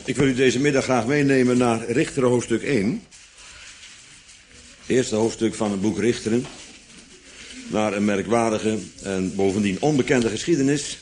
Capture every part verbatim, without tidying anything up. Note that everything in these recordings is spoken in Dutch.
Ik wil u deze middag graag meenemen naar Richteren hoofdstuk één. Het eerste hoofdstuk van het boek Richteren. Naar een merkwaardige en bovendien onbekende geschiedenis.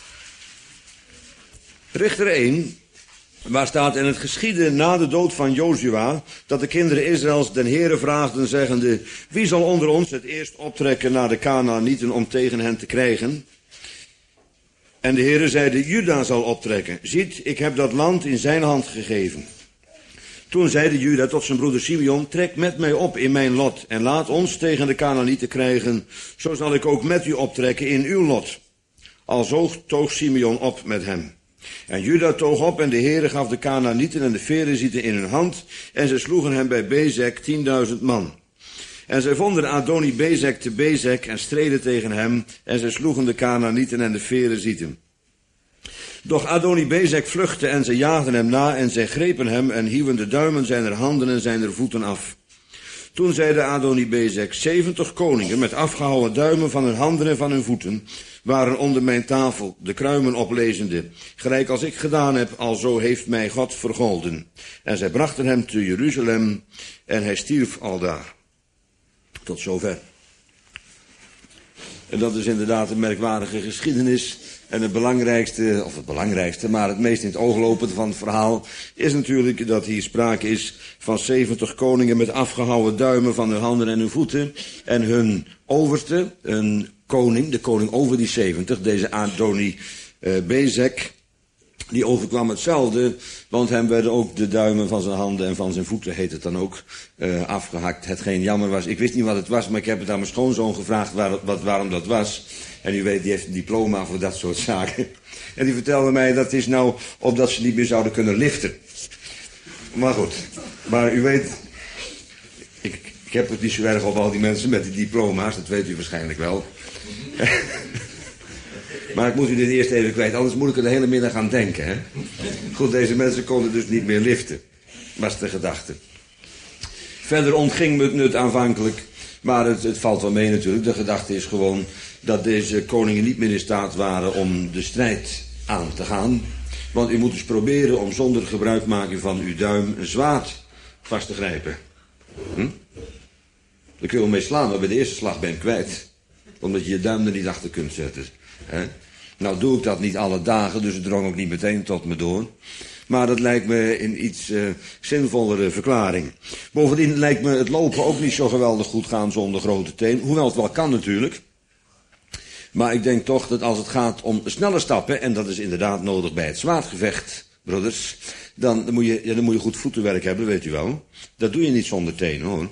Richteren één, waar staat: en het geschiedde na de dood van Jozua, dat de kinderen Israëls den Heere vraagden, zeggende: wie zal onder ons het eerst optrekken naar de Kanaanieten om tegen hen te krijgen? En de Heere zeide: Juda zal optrekken. Ziet, ik heb dat land in zijn hand gegeven. Toen zeide Juda tot zijn broeder Simeon: trek met mij op in mijn lot en laat ons tegen de Kanaanieten krijgen. Zo zal ik ook met u optrekken in uw lot. Alzo toog Simeon op met hem. En Juda toog op en de Heere gaf de Kanaanieten en de Ferezieten in hun hand. En ze sloegen hem bij Bezek tienduizend man. En zij vonden Adoni Bezek te Bezek en streden tegen hem. En zij sloegen de Kanaanieten en de Ferezieten. Doch Adoni Bezek vluchtte en zij jaagden hem na en zij grepen hem en hieuwen de duimen zijner handen en zijner voeten af. Toen zeide Adoni Bezek: zeventig koningen met afgehouwen duimen van hun handen en van hun voeten waren onder mijn tafel, de kruimen oplezende. Gelijk als ik gedaan heb, alzo heeft mij God vergolden. En zij brachten hem te Jeruzalem en hij stierf aldaar. Tot zover. En dat is inderdaad een merkwaardige geschiedenis. En het belangrijkste, of het belangrijkste, maar het meest in het oog lopende van het verhaal is natuurlijk dat hier sprake is van zeventig koningen met afgehouwen duimen van hun handen en hun voeten. En hun overste, een koning, de koning over die zeventig, deze Adoni uh, Bezek, die overkwam hetzelfde, want hem werden ook de duimen van zijn handen en van zijn voeten, heet het dan ook, uh, afgehakt. Hetgeen jammer was. Ik wist niet wat het was, maar ik heb het aan mijn schoonzoon gevraagd waar, wat, waarom dat was. En u weet, die heeft een diploma voor dat soort zaken. En die vertelde mij, dat is nou opdat ze niet meer zouden kunnen liften. Maar goed, maar u weet, ik, ik heb het niet zo erg op al die mensen met die diploma's, dat weet u waarschijnlijk wel. Maar ik moet u dit eerst even kwijt, anders moet ik er de hele middag aan denken. Hè? Goed, deze mensen konden dus niet meer liften, was de gedachte. Verder ontging me het nut aanvankelijk, maar het, het valt wel mee natuurlijk. De gedachte is gewoon dat deze koningen niet meer in staat waren om de strijd aan te gaan. Want u moet dus proberen om zonder gebruikmaking van uw duim een zwaard vast te grijpen. Hm? Daar kun je wel mee slaan, maar bij de eerste slag ben je kwijt. Omdat je je duim er niet achter kunt zetten. Hè? Nou doe ik dat niet alle dagen, dus het drong ook niet meteen tot me door. Maar dat lijkt me een iets uh, zinvollere verklaring. Bovendien lijkt me het lopen ook niet zo geweldig goed gaan zonder grote teen. Hoewel het wel kan natuurlijk. Maar ik denk toch dat als het gaat om snelle stappen, en dat is inderdaad nodig bij het zwaardgevecht, broeders, dan, dan, moet je, ja, dan moet je goed voetenwerk hebben, weet u wel. Dat doe je niet zonder tenen, hoor.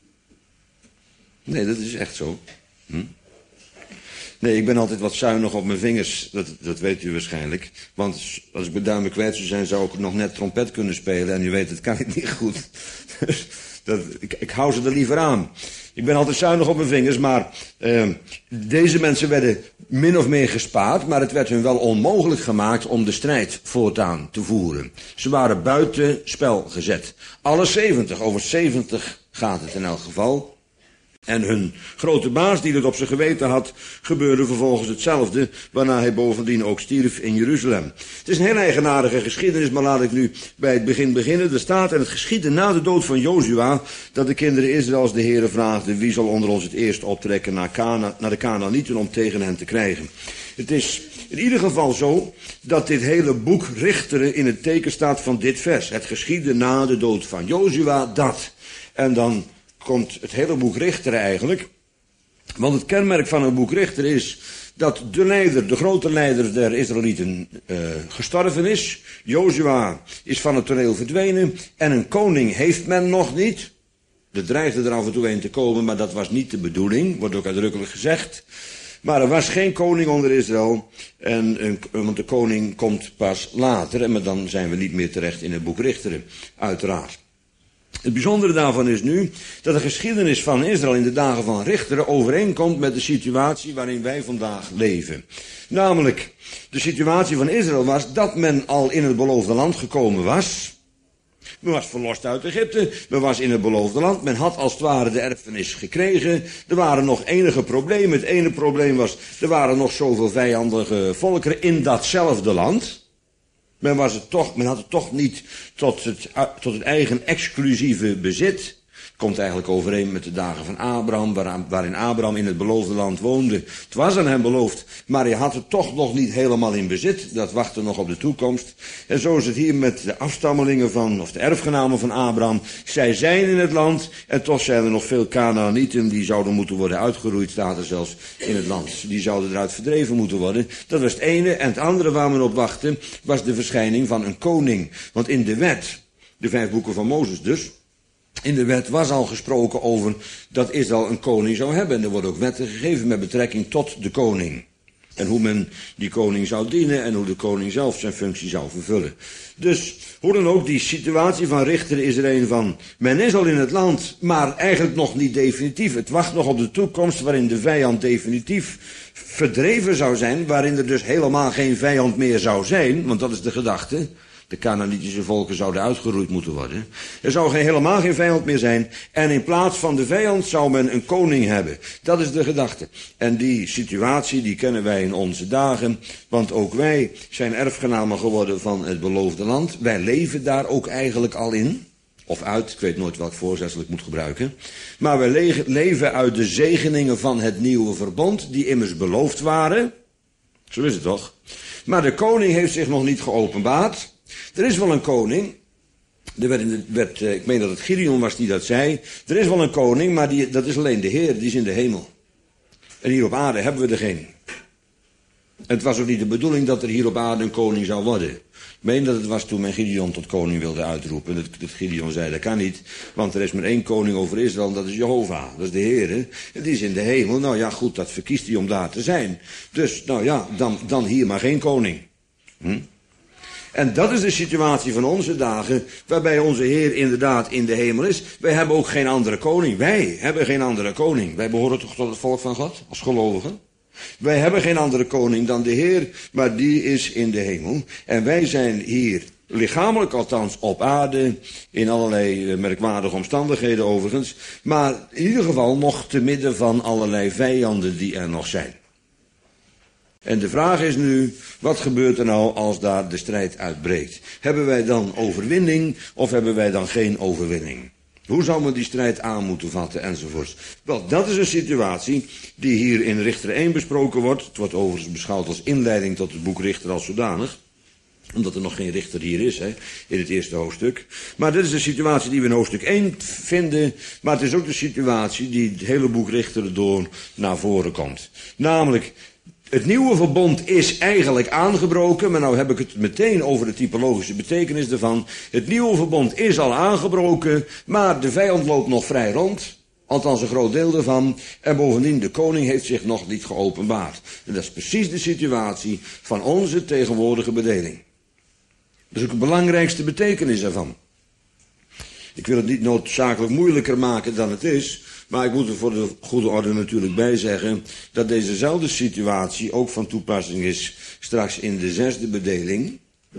Nee, dat is echt zo. Hm? Nee, ik ben altijd wat zuinig op mijn vingers, dat, dat weet u waarschijnlijk. Want als ik mijn duimen kwijt zou zijn, zou ik nog net trompet kunnen spelen. En u weet, dat kan ik niet goed. Dus dat, ik, ik hou ze er liever aan. Ik ben altijd zuinig op mijn vingers, maar uh, deze mensen werden min of meer gespaard, maar het werd hun wel onmogelijk gemaakt om de strijd voortaan te voeren. Ze waren buiten spel gezet. Alle zeventig, over zeventig gaat het in elk geval. En hun grote baas, die het op zijn geweten had, gebeurde vervolgens hetzelfde, waarna hij bovendien ook stierf in Jeruzalem. Het is een heel eigenaardige geschiedenis, maar laat ik nu bij het begin beginnen. Er staat: en het geschiedde na de dood van Jozua, dat de kinderen Israëls de Heere vraagden: wie zal onder ons het eerst optrekken naar, Kana, naar de Kanaanieten om tegen hen te krijgen? Het is in ieder geval zo dat dit hele boek Richteren in het teken staat van dit vers. Het geschiedde na de dood van Jozua dat. En dan komt het hele boek Richteren eigenlijk. Want het kenmerk van een boek Richteren is dat de leider, de grote leider der Israëlieten uh, gestorven is. Jozua is van het toneel verdwenen en een koning heeft men nog niet. Er dreigde er af en toe een te komen, maar dat was niet de bedoeling, wordt ook uitdrukkelijk gezegd. Maar er was geen koning onder Israël, en een, want de koning komt pas later, en dan zijn we niet meer terecht in het boek Richteren, uiteraard. Het bijzondere daarvan is nu dat de geschiedenis van Israël in de dagen van Richteren overeenkomt met de situatie waarin wij vandaag leven. Namelijk, de situatie van Israël was dat men al in het beloofde land gekomen was. Men was verlost uit Egypte, men was in het beloofde land, men had als het ware de erfenis gekregen. Er waren nog enige problemen. Het ene probleem was, er waren nog zoveel vijandige volkeren in datzelfde land. Men, was het toch, men had het toch niet tot het, tot het eigen exclusieve bezit. Komt eigenlijk overeen met de dagen van Abraham, waarin Abraham in het beloofde land woonde. Het was aan hem beloofd, maar hij had het toch nog niet helemaal in bezit. Dat wachtte nog op de toekomst. En zo is het hier met de afstammelingen van, of de erfgenamen van Abraham. Zij zijn in het land, en toch zijn er nog veel Kanaanieten die zouden moeten worden uitgeroeid, staat er zelfs in het land. Die zouden eruit verdreven moeten worden. Dat was het ene. En het andere waar men op wachtte, was de verschijning van een koning. Want in de wet, de vijf boeken van Mozes dus, in de wet was al gesproken over dat Israël een koning zou hebben. En er worden ook wetten gegeven met betrekking tot de koning. En hoe men die koning zou dienen en hoe de koning zelf zijn functie zou vervullen. Dus, hoe dan ook, die situatie van richter is er een van, men is al in het land, maar eigenlijk nog niet definitief. Het wacht nog op de toekomst waarin de vijand definitief verdreven zou zijn, waarin er dus helemaal geen vijand meer zou zijn, want dat is de gedachte. De Kanaanitische volken zouden uitgeroeid moeten worden. Er zou geen, helemaal geen vijand meer zijn. En in plaats van de vijand zou men een koning hebben. Dat is de gedachte. En die situatie die kennen wij in onze dagen. Want ook wij zijn erfgenamen geworden van het beloofde land. Wij leven daar ook eigenlijk al in. Of uit, ik weet nooit welk voorzetsel ik moet gebruiken. Maar wij le- leven uit de zegeningen van het nieuwe verbond. Die immers beloofd waren. Zo is het toch? Maar de koning heeft zich nog niet geopenbaard. Er is wel een koning, er werd in de, werd, ik meen dat het Gideon was die dat zei. Er is wel een koning, maar die, dat is alleen de Heer, die is in de hemel. En hier op aarde hebben we er geen. Het was ook niet de bedoeling dat er hier op aarde een koning zou worden. Ik meen dat het was toen men Gideon tot koning wilde uitroepen. Dat, dat Gideon zei, dat kan niet, want er is maar één koning over Israël, en dat is Jehovah. Dat is de Heer, hè? En die is in de hemel. Nou ja, goed, dat verkiest hij om daar te zijn. Dus, nou ja, dan, dan hier maar geen koning. Hm? En dat is de situatie van onze dagen, waarbij onze Heer inderdaad in de hemel is. Wij hebben ook geen andere koning. Wij hebben geen andere koning. Wij behoren toch tot het volk van God, als gelovigen. Wij hebben geen andere koning dan de Heer, maar die is in de hemel. En wij zijn hier, lichamelijk althans, op aarde, in allerlei merkwaardige omstandigheden overigens. Maar in ieder geval nog te midden van allerlei vijanden die er nog zijn. En de vraag is nu, wat gebeurt er nou als daar de strijd uitbreekt? Hebben wij dan overwinning of hebben wij dan geen overwinning? Hoe zou men die strijd aan moeten vatten enzovoorts? Wel, dat is een situatie die hier in Richter één besproken wordt. Het wordt overigens beschouwd als inleiding tot het boek Richter als zodanig. Omdat er nog geen richter hier is, hè, in het eerste hoofdstuk. Maar dit is de situatie die we in hoofdstuk één vinden. Maar het is ook de situatie die het hele boek Richter door naar voren komt. Namelijk, het nieuwe verbond is eigenlijk aangebroken, maar nou heb ik het meteen over de typologische betekenis ervan. Het nieuwe verbond is al aangebroken, maar de vijand loopt nog vrij rond. Althans een groot deel ervan. En bovendien, de koning heeft zich nog niet geopenbaard. En dat is precies de situatie van onze tegenwoordige bedeling. Dat is ook de belangrijkste betekenis ervan. Ik wil het niet noodzakelijk moeilijker maken dan het is. Maar ik moet er voor de goede orde natuurlijk bij zeggen dat dezezelfde situatie ook van toepassing is straks in de zesde bedeling.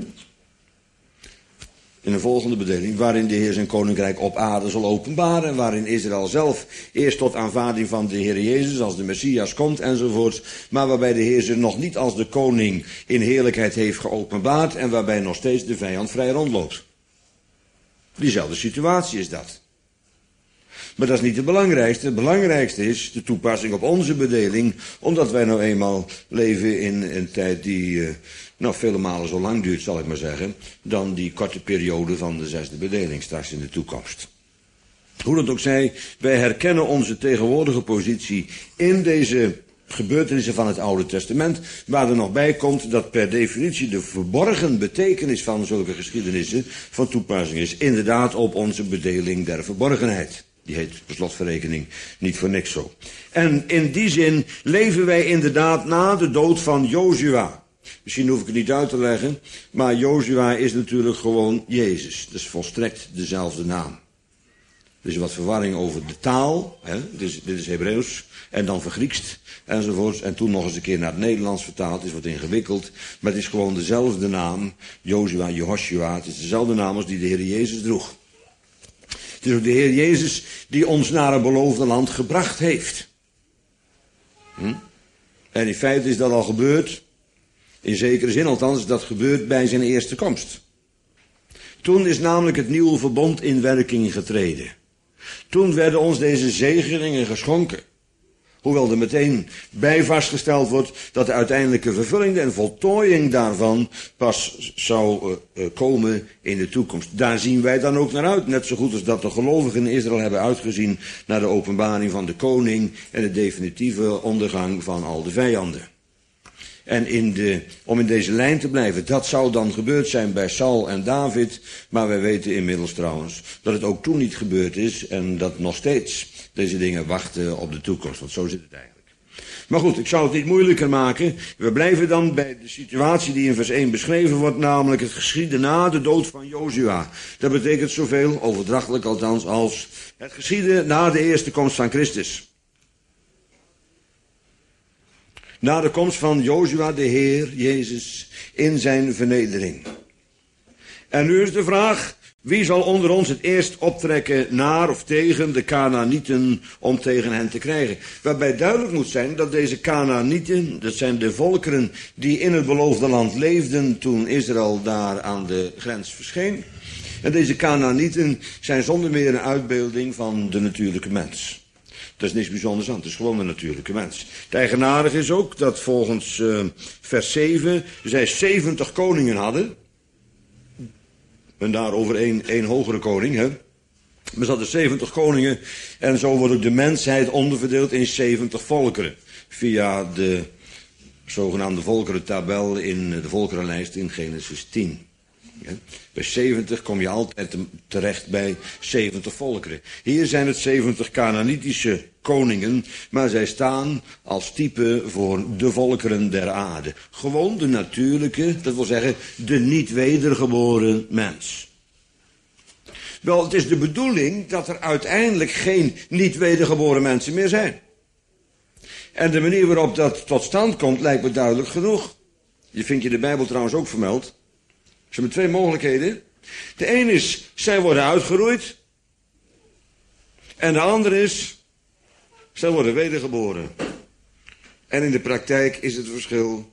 In de volgende bedeling, waarin de Heer zijn koninkrijk op aarde zal openbaren. En waarin Israël zelf eerst tot aanvaarding van de Heer Jezus als de Messias komt enzovoorts. Maar waarbij de Heer zich nog niet als de koning in heerlijkheid heeft geopenbaard. En waarbij nog steeds de vijand vrij rondloopt. Diezelfde situatie is dat. Maar dat is niet het belangrijkste. Het belangrijkste is de toepassing op onze bedeling. Omdat wij nou eenmaal leven in een tijd die uh, nou, vele malen zo lang duurt, zal ik maar zeggen. Dan die korte periode van de zesde bedeling straks in de toekomst. Hoe dat ook zij, wij herkennen onze tegenwoordige positie in deze gebeurtenissen van het Oude Testament. Waar er nog bij komt dat per definitie de verborgen betekenis van zulke geschiedenissen van toepassing is. Inderdaad op onze bedeling der verborgenheid. Die heet per slotverrekening niet voor niks zo. En in die zin leven wij inderdaad na de dood van Jozua. Misschien hoef ik het niet uit te leggen, maar Jozua is natuurlijk gewoon Jezus. Dat is volstrekt dezelfde naam. Er is wat verwarring over de taal, hè? Dit is, dit is Hebreeuws, en dan vergriekst enzovoorts. En toen nog eens een keer naar het Nederlands vertaald, is wat ingewikkeld. Maar het is gewoon dezelfde naam, Jozua, Jehoshua. Het is dezelfde naam als die de Heer Jezus droeg. Het is ook de Heer Jezus die ons naar het beloofde land gebracht heeft. Hm? En in feite is dat al gebeurd. In zekere zin althans, dat gebeurt bij zijn eerste komst. Toen is namelijk het nieuwe verbond in werking getreden. Toen werden ons deze zegeningen geschonken. Hoewel er meteen bij vastgesteld wordt dat de uiteindelijke vervulling en voltooiing daarvan pas zou uh, uh, komen in de toekomst. Daar zien wij dan ook naar uit. Net zo goed als dat de gelovigen in Israël hebben uitgezien naar de openbaring van de koning en de definitieve ondergang van al de vijanden. En in de, om in deze lijn te blijven, dat zou dan gebeurd zijn bij Saul en David. Maar wij weten inmiddels trouwens dat het ook toen niet gebeurd is en dat nog steeds deze dingen wachten op de toekomst. Want zo zit het eigenlijk. Maar goed, ik zal het niet moeilijker maken. We blijven dan bij de situatie die in vers één beschreven wordt, namelijk het geschiedde na de dood van Jozua. Dat betekent zoveel, overdrachtelijk althans, als het geschiedde na de eerste komst van Christus. Na de komst van Jozua, de Heer, Jezus, in zijn vernedering. En nu is de vraag, wie zal onder ons het eerst optrekken naar of tegen de Kanaanieten om tegen hen te krijgen? Waarbij duidelijk moet zijn dat deze Kanaanieten, dat zijn de volkeren die in het beloofde land leefden toen Israël daar aan de grens verscheen. En deze Kanaanieten zijn zonder meer een uitbeelding van de natuurlijke mens. Dat is niks bijzonders aan, het is gewoon een natuurlijke mens. Het eigenaardige is ook dat volgens uh, vers zeven zij zeventig koningen hadden. En daarover één, één hogere koning, hè. Maar ze hadden zeventig koningen en zo wordt ook de mensheid onderverdeeld in zeventig volkeren. Via de zogenaamde volkerentabel in de volkerenlijst in Genesis tien. Ja. Bij zeventig kom je altijd terecht bij zeventig volkeren. Hier zijn het zeventig Kanaanitische koningen, maar zij staan als type voor de volkeren der aarde. Gewoon de natuurlijke, dat wil zeggen de niet wedergeboren mens. Wel, het is de bedoeling dat er uiteindelijk geen niet wedergeboren mensen meer zijn. En de manier waarop dat tot stand komt lijkt me duidelijk genoeg. Je vindt je de Bijbel trouwens ook vermeld. Ze hebben twee mogelijkheden. De een is, zij worden uitgeroeid. En de andere is, zij worden wedergeboren. En in de praktijk is het verschil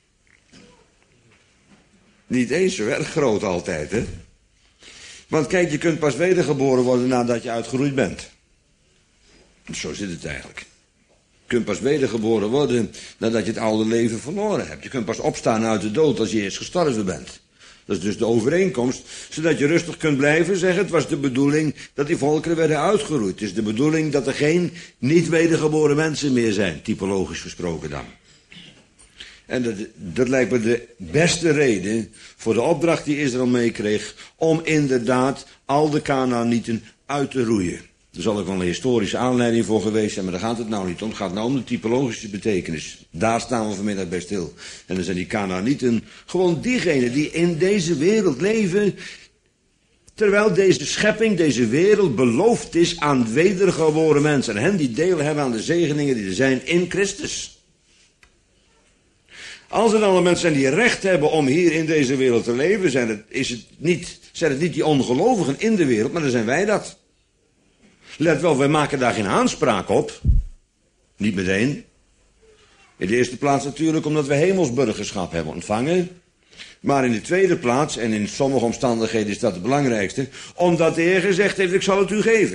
niet eens zo erg groot altijd, hè. Want kijk, je kunt pas wedergeboren worden nadat je uitgeroeid bent. Zo zit het eigenlijk. Je kunt pas wedergeboren worden nadat je het oude leven verloren hebt. Je kunt pas opstaan uit de dood als je eerst gestorven bent. Dat is dus de overeenkomst, zodat je rustig kunt blijven zeggen, het was de bedoeling dat die volkeren werden uitgeroeid. Het is de bedoeling dat er geen niet wedergeboren mensen meer zijn, typologisch gesproken dan. En dat, dat lijkt me de beste reden voor de opdracht die Israël meekreeg om inderdaad al de Kanaanieten uit te roeien. Er zal ook wel een historische aanleiding voor geweest zijn, maar daar gaat het nou niet om. Het gaat nou om de typologische betekenis. Daar staan we vanmiddag bij stil. En dan zijn die Kanaanieten gewoon diegenen die in deze wereld leven, terwijl deze schepping, deze wereld beloofd is aan wedergeboren mensen. En hen die deel hebben aan de zegeningen die er zijn in Christus. Als er dan de mensen zijn die recht hebben om hier in deze wereld te leven, zijn het, is het niet, zijn het niet die ongelovigen in de wereld, maar dan zijn wij dat. Let wel, wij maken daar geen aanspraak op. Niet meteen. In de eerste plaats natuurlijk omdat we hemelsburgerschap hebben ontvangen. Maar in de tweede plaats, en in sommige omstandigheden is dat het belangrijkste, omdat de Heer gezegd heeft, ik zal het u geven.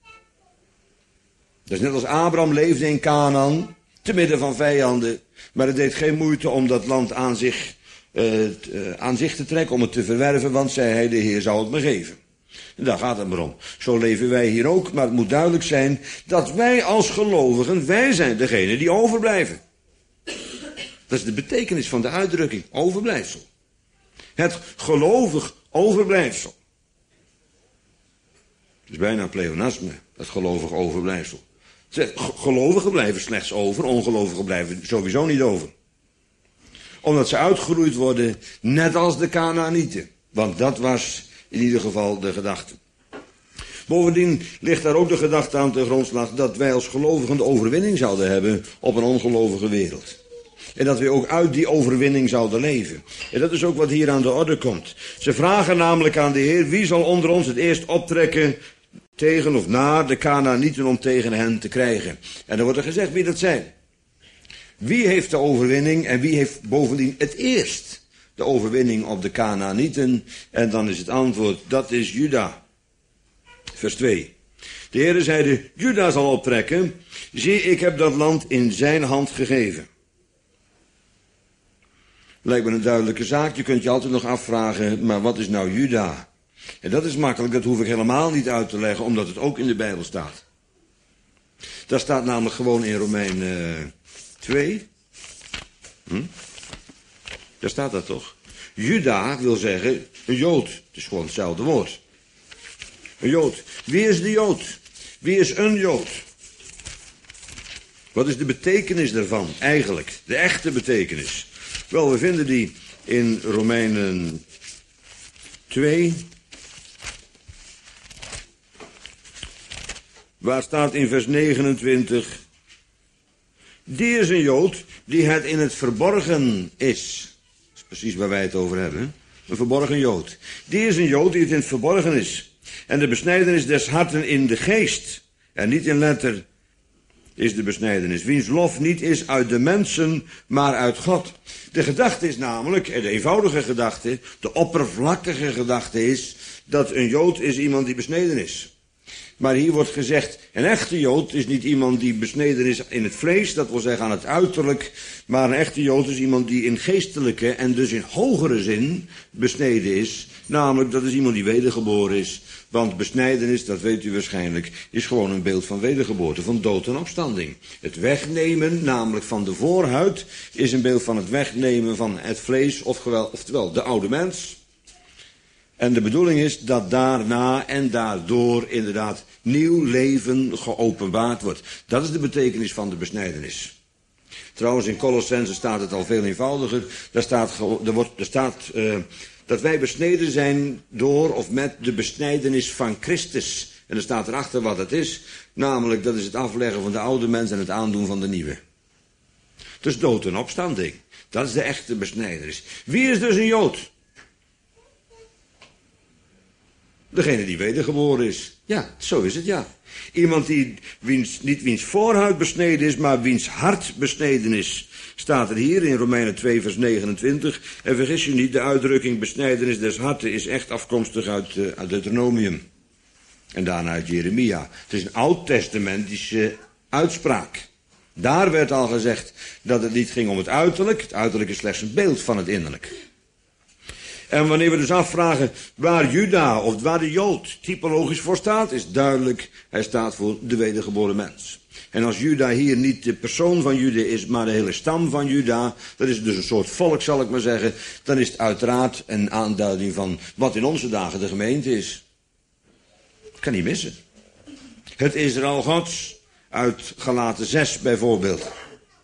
Dat is net als Abraham leefde in Canaan, te midden van vijanden. Maar het deed geen moeite om dat land aan zich, uh, t, aan zich te trekken, om het te verwerven, want zei hij, de Heer zou het me geven. En daar gaat het maar om. Zo leven wij hier ook, maar het moet duidelijk zijn dat wij als gelovigen, wij zijn degene die overblijven. Dat is de betekenis van de uitdrukking, overblijfsel. Het gelovig overblijfsel. Het is bijna een pleonasme, het gelovig overblijfsel. Gelovigen blijven slechts over, ongelovigen blijven sowieso niet over. Omdat ze uitgeroeid worden, net als de Kanaanieten. Want dat was in ieder geval de gedachte. Bovendien ligt daar ook de gedachte aan ten grondslag dat wij als gelovigen de overwinning zouden hebben op een ongelovige wereld. En dat we ook uit die overwinning zouden leven. En dat is ook wat hier aan de orde komt. Ze vragen namelijk aan de Heer, wie zal onder ons het eerst optrekken tegen of naar de Kanaanieten om tegen hen te krijgen. En dan wordt er gezegd wie dat zijn. Wie heeft de overwinning en wie heeft bovendien het eerst de overwinning op de Kanaanieten? En dan is het antwoord, dat is Juda. Vers twee. De Heere zeide, Juda zal optrekken. Zie, ik heb dat land in zijn hand gegeven. Lijkt me een duidelijke zaak. Je kunt je altijd nog afvragen, maar wat is nou Juda? En dat is makkelijk, dat hoef ik helemaal niet uit te leggen, omdat het ook in de Bijbel staat. Dat staat namelijk gewoon in Romeinen twee. Hm? Daar staat dat toch? Juda wil zeggen een Jood. Het is gewoon hetzelfde woord. Een Jood. Wie is de Jood? Wie is een Jood? Wat is de betekenis daarvan eigenlijk? De echte betekenis. Wel, we vinden die in Romeinen twee. Waar staat in vers negenentwintig. Die is een Jood die het in het verborgen is. Dat is precies waar wij het over hebben. Een verborgen Jood. Die is een Jood die het in het verborgen is. En de besnijdenis des harten in de geest. En niet in letter is de besnijdenis. Wiens lof niet is uit de mensen, maar uit God. De gedachte is namelijk, de eenvoudige gedachte, de oppervlakkige gedachte is, dat een Jood is iemand die besneden is. Maar hier wordt gezegd, een echte Jood is niet iemand die besneden is in het vlees, dat wil zeggen aan het uiterlijk, maar een echte Jood is iemand die in geestelijke en dus in hogere zin besneden is. Namelijk, dat is iemand die wedergeboren is. Want besnijdenis, dat weet u waarschijnlijk, is gewoon een beeld van wedergeboorte, van dood en opstanding. Het wegnemen, namelijk van de voorhuid, is een beeld van het wegnemen van het vlees, oftewel de oude mens. En de bedoeling is dat daarna en daardoor inderdaad nieuw leven geopenbaard wordt. Dat is de betekenis van de besnijdenis. Trouwens, in Colossenzen staat het al veel eenvoudiger. Daar staat, er wordt, er staat uh, dat wij besneden zijn door of met de besnijdenis van Christus. En er staat erachter wat het is. Namelijk, dat is het afleggen van de oude mens en het aandoen van de nieuwe. Dus dood en opstanding. Dat is de echte besnijdenis. Wie is dus een Jood? Degene die wedergeboren is. Ja, zo is het, ja. Iemand die wiens, niet wiens voorhuid besneden is, maar wiens hart besneden is. Staat er hier in Romeinen twee vers negenentwintig. En vergis je niet, de uitdrukking besnijdenis des harten is echt afkomstig uit, uh, uit Deuteronomium. En daarna uit Jeremia. Het is een oud-testamentische uitspraak. Daar werd al gezegd dat het niet ging om het uiterlijk. Het uiterlijk is slechts een beeld van het innerlijk. En wanneer we dus afvragen waar Juda of waar de Jood typologisch voor staat, is duidelijk, hij staat voor de wedergeboren mens. En als Juda hier niet de persoon van Juda is, maar de hele stam van Juda, dat is dus een soort volk, zal ik maar zeggen, dan is het uiteraard een aanduiding van wat in onze dagen de gemeente is. Dat kan niet missen. Het Israël Gods, uit Galaten zes bijvoorbeeld.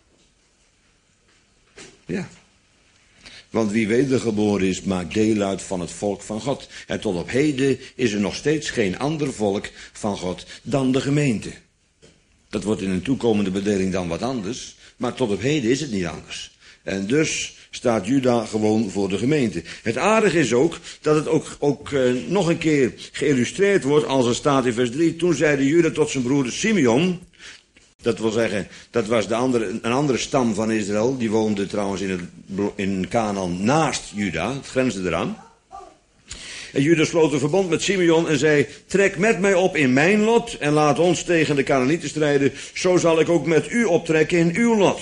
Ja. Want wie wedergeboren is, maakt deel uit van het volk van God. En tot op heden is er nog steeds geen ander volk van God dan de gemeente. Dat wordt in een toekomende bedeling dan wat anders. Maar tot op heden is het niet anders. En dus staat Juda gewoon voor de gemeente. Het aardige is ook dat het ook, ook uh, nog een keer geïllustreerd wordt als er staat in vers drie. Toen zeide Juda tot zijn broeder Simeon. Dat wil zeggen, dat was de andere, een andere stam van Israël. Die woonde trouwens in, het, in Canaan naast Juda. Het grensde eraan. En Juda sloot een verbond met Simeon en zei, trek met mij op in mijn lot en laat ons tegen de Canaanieten strijden. Zo zal ik ook met u optrekken in uw lot.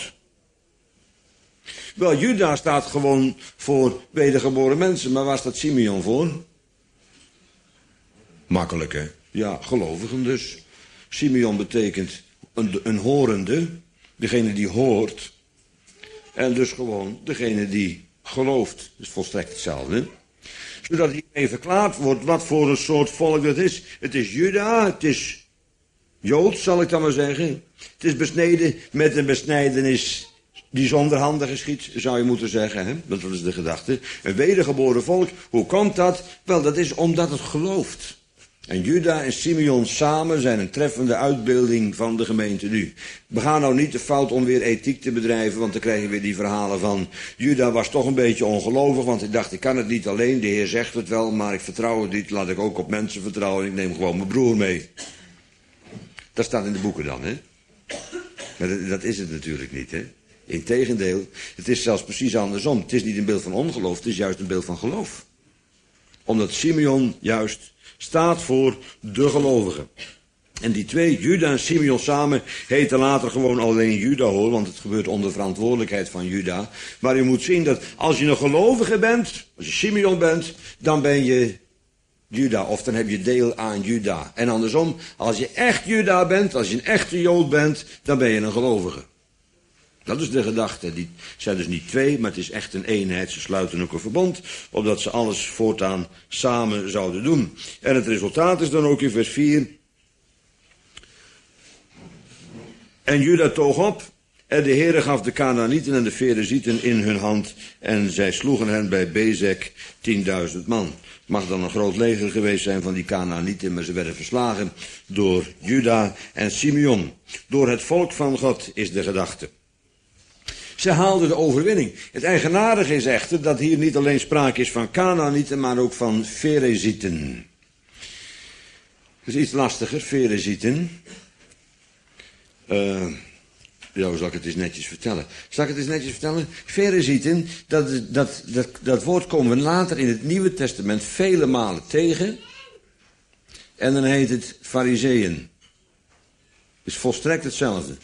Wel, Juda staat gewoon voor wedergeboren mensen. Maar waar staat Simeon voor? Makkelijk, hè? Ja, gelovigen dus. Simeon betekent een, een horende. Degene die hoort. En dus gewoon degene die gelooft. Dat is volstrekt hetzelfde. Zodat hiermee verklaard wordt wat voor een soort volk dat is. Het is Juda, het is Joods, zal ik dan maar zeggen. Het is besneden met een besnijdenis die zonder handen geschiet, zou je moeten zeggen. Hè? Dat is de gedachte. Een wedergeboren volk, hoe komt dat? Wel, dat is omdat het gelooft. En Juda en Simeon samen zijn een treffende uitbeelding van de gemeente nu. We gaan nou niet de fout om weer ethiek te bedrijven, want dan krijg je weer die verhalen van Juda was toch een beetje ongelovig, want hij dacht, ik kan het niet alleen, de Heer zegt het wel, maar ik vertrouw het niet, laat ik ook op mensen vertrouwen, ik neem gewoon mijn broer mee. Dat staat in de boeken dan, hè? Maar dat, dat is het natuurlijk niet, hè? Integendeel, het is zelfs precies andersom. Het is niet een beeld van ongeloof, het is juist een beeld van geloof. Omdat Simeon juist staat voor de gelovigen. En die twee, Juda en Simeon samen, heten later gewoon alleen Juda hoor, want het gebeurt onder verantwoordelijkheid van Juda. Maar u moet zien dat als je een gelovige bent, als je Simeon bent, dan ben je Juda, of dan heb je deel aan Juda. En andersom, als je echt Juda bent, als je een echte Jood bent, dan ben je een gelovige. Dat is de gedachte. Die zijn dus niet twee, maar het is echt een eenheid. Ze sluiten ook een verbond, opdat ze alles voortaan samen zouden doen. En het resultaat is dan ook in vers vier. En Juda toog op, en de Heere gaf de Kanaanieten en de Ferezieten in hun hand, en zij sloegen hen bij Bezek tienduizend man. Het mag dan een groot leger geweest zijn van die Kanaanieten, maar ze werden verslagen door Juda en Simeon. Door het volk van God is de gedachte. Ze haalden de overwinning. Het eigenaardige is echter dat hier niet alleen sprake is van Kanaanieten, maar ook van Ferezieten. Dat is iets lastiger, Ferezieten. Uh, ja, hoe zal ik het eens netjes vertellen? Zal ik het eens netjes vertellen? Ferezieten, dat, dat, dat, dat woord komen we later in het Nieuwe Testament vele malen tegen. En dan heet het Farizeeën. Het is volstrekt hetzelfde.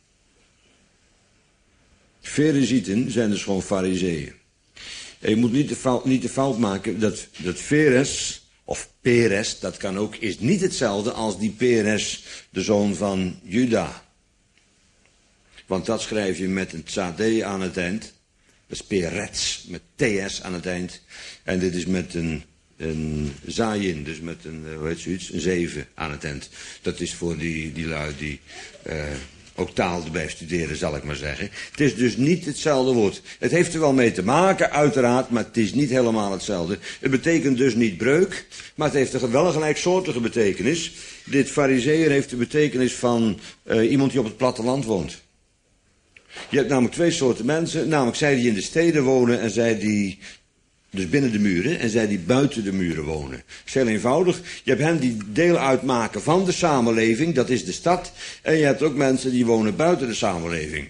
Ferezieten zijn dus gewoon Farizeeën. En je moet niet de fout, niet de fout maken dat, dat Feres, of Peres, dat kan ook, is niet hetzelfde als die Peres, de zoon van Juda. Want dat schrijf je met een tzadé aan het eind. Dat is Peretz, met ts aan het eind. En dit is met een, een zayin, dus met een, hoe heet zoiets, een zeven aan het eind. Dat is voor die, die lui die uh, ook taal erbij studeren, zal ik maar zeggen. Het is dus niet hetzelfde woord. Het heeft er wel mee te maken, uiteraard, maar het is niet helemaal hetzelfde. Het betekent dus niet breuk, maar het heeft wel een gelijksoortige betekenis. Dit farizeeër heeft de betekenis van uh, iemand die op het platteland woont. Je hebt namelijk twee soorten mensen, namelijk zij die in de steden wonen en zij die, dus binnen de muren, en zij die buiten de muren wonen. Het is heel eenvoudig. Je hebt hen die deel uitmaken van de samenleving, dat is de stad, en je hebt ook mensen die wonen buiten de samenleving.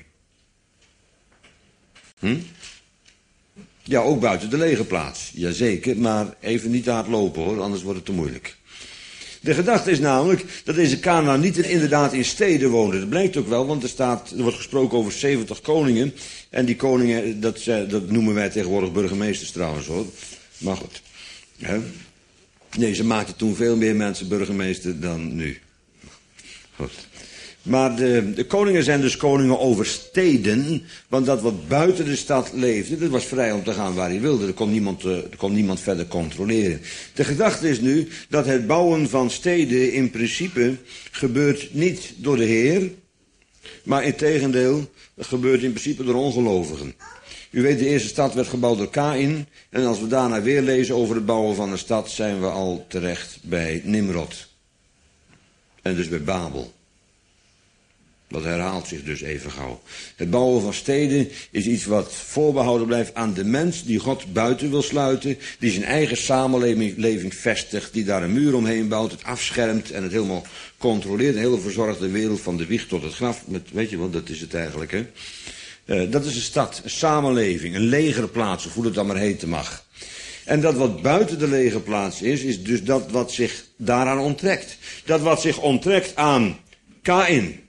Hm? Ja, ook buiten de legerplaats. Jazeker, maar even niet te hard lopen hoor, anders wordt het te moeilijk. De gedachte is namelijk dat deze Kanaanieten inderdaad in steden woonden. Dat blijkt ook wel, want er, staat, er wordt gesproken over zeventig koningen. En die koningen, dat, dat noemen wij tegenwoordig burgemeesters trouwens hoor. Maar goed. Hè? Nee, ze maakten toen veel meer mensen burgemeester dan nu. Goed. Maar de, de koningen zijn dus koningen over steden, want dat wat buiten de stad leefde, dat was vrij om te gaan waar hij wilde. Er kon niemand, er kon niemand verder controleren. De gedachte is nu dat het bouwen van steden in principe gebeurt niet door de Heer, maar integendeel, het gebeurt in principe door ongelovigen. U weet, de eerste stad werd gebouwd door Kaïn, en als we daarna weer lezen over het bouwen van een stad, zijn we al terecht bij Nimrod. En dus bij Babel. Dat herhaalt zich dus even gauw. Het bouwen van steden is iets wat voorbehouden blijft aan de mens die God buiten wil sluiten, die zijn eigen samenleving vestigt, die daar een muur omheen bouwt, het afschermt en het helemaal controleert. Een hele verzorgde wereld van de wieg tot het graf. Met, weet je wat, dat is het eigenlijk, hè? Uh, dat is een stad, een samenleving, een legerplaats, of hoe het dan maar heten mag. En dat wat buiten de legerplaats is, is dus dat wat zich daaraan onttrekt. Dat wat zich onttrekt aan Kaïn.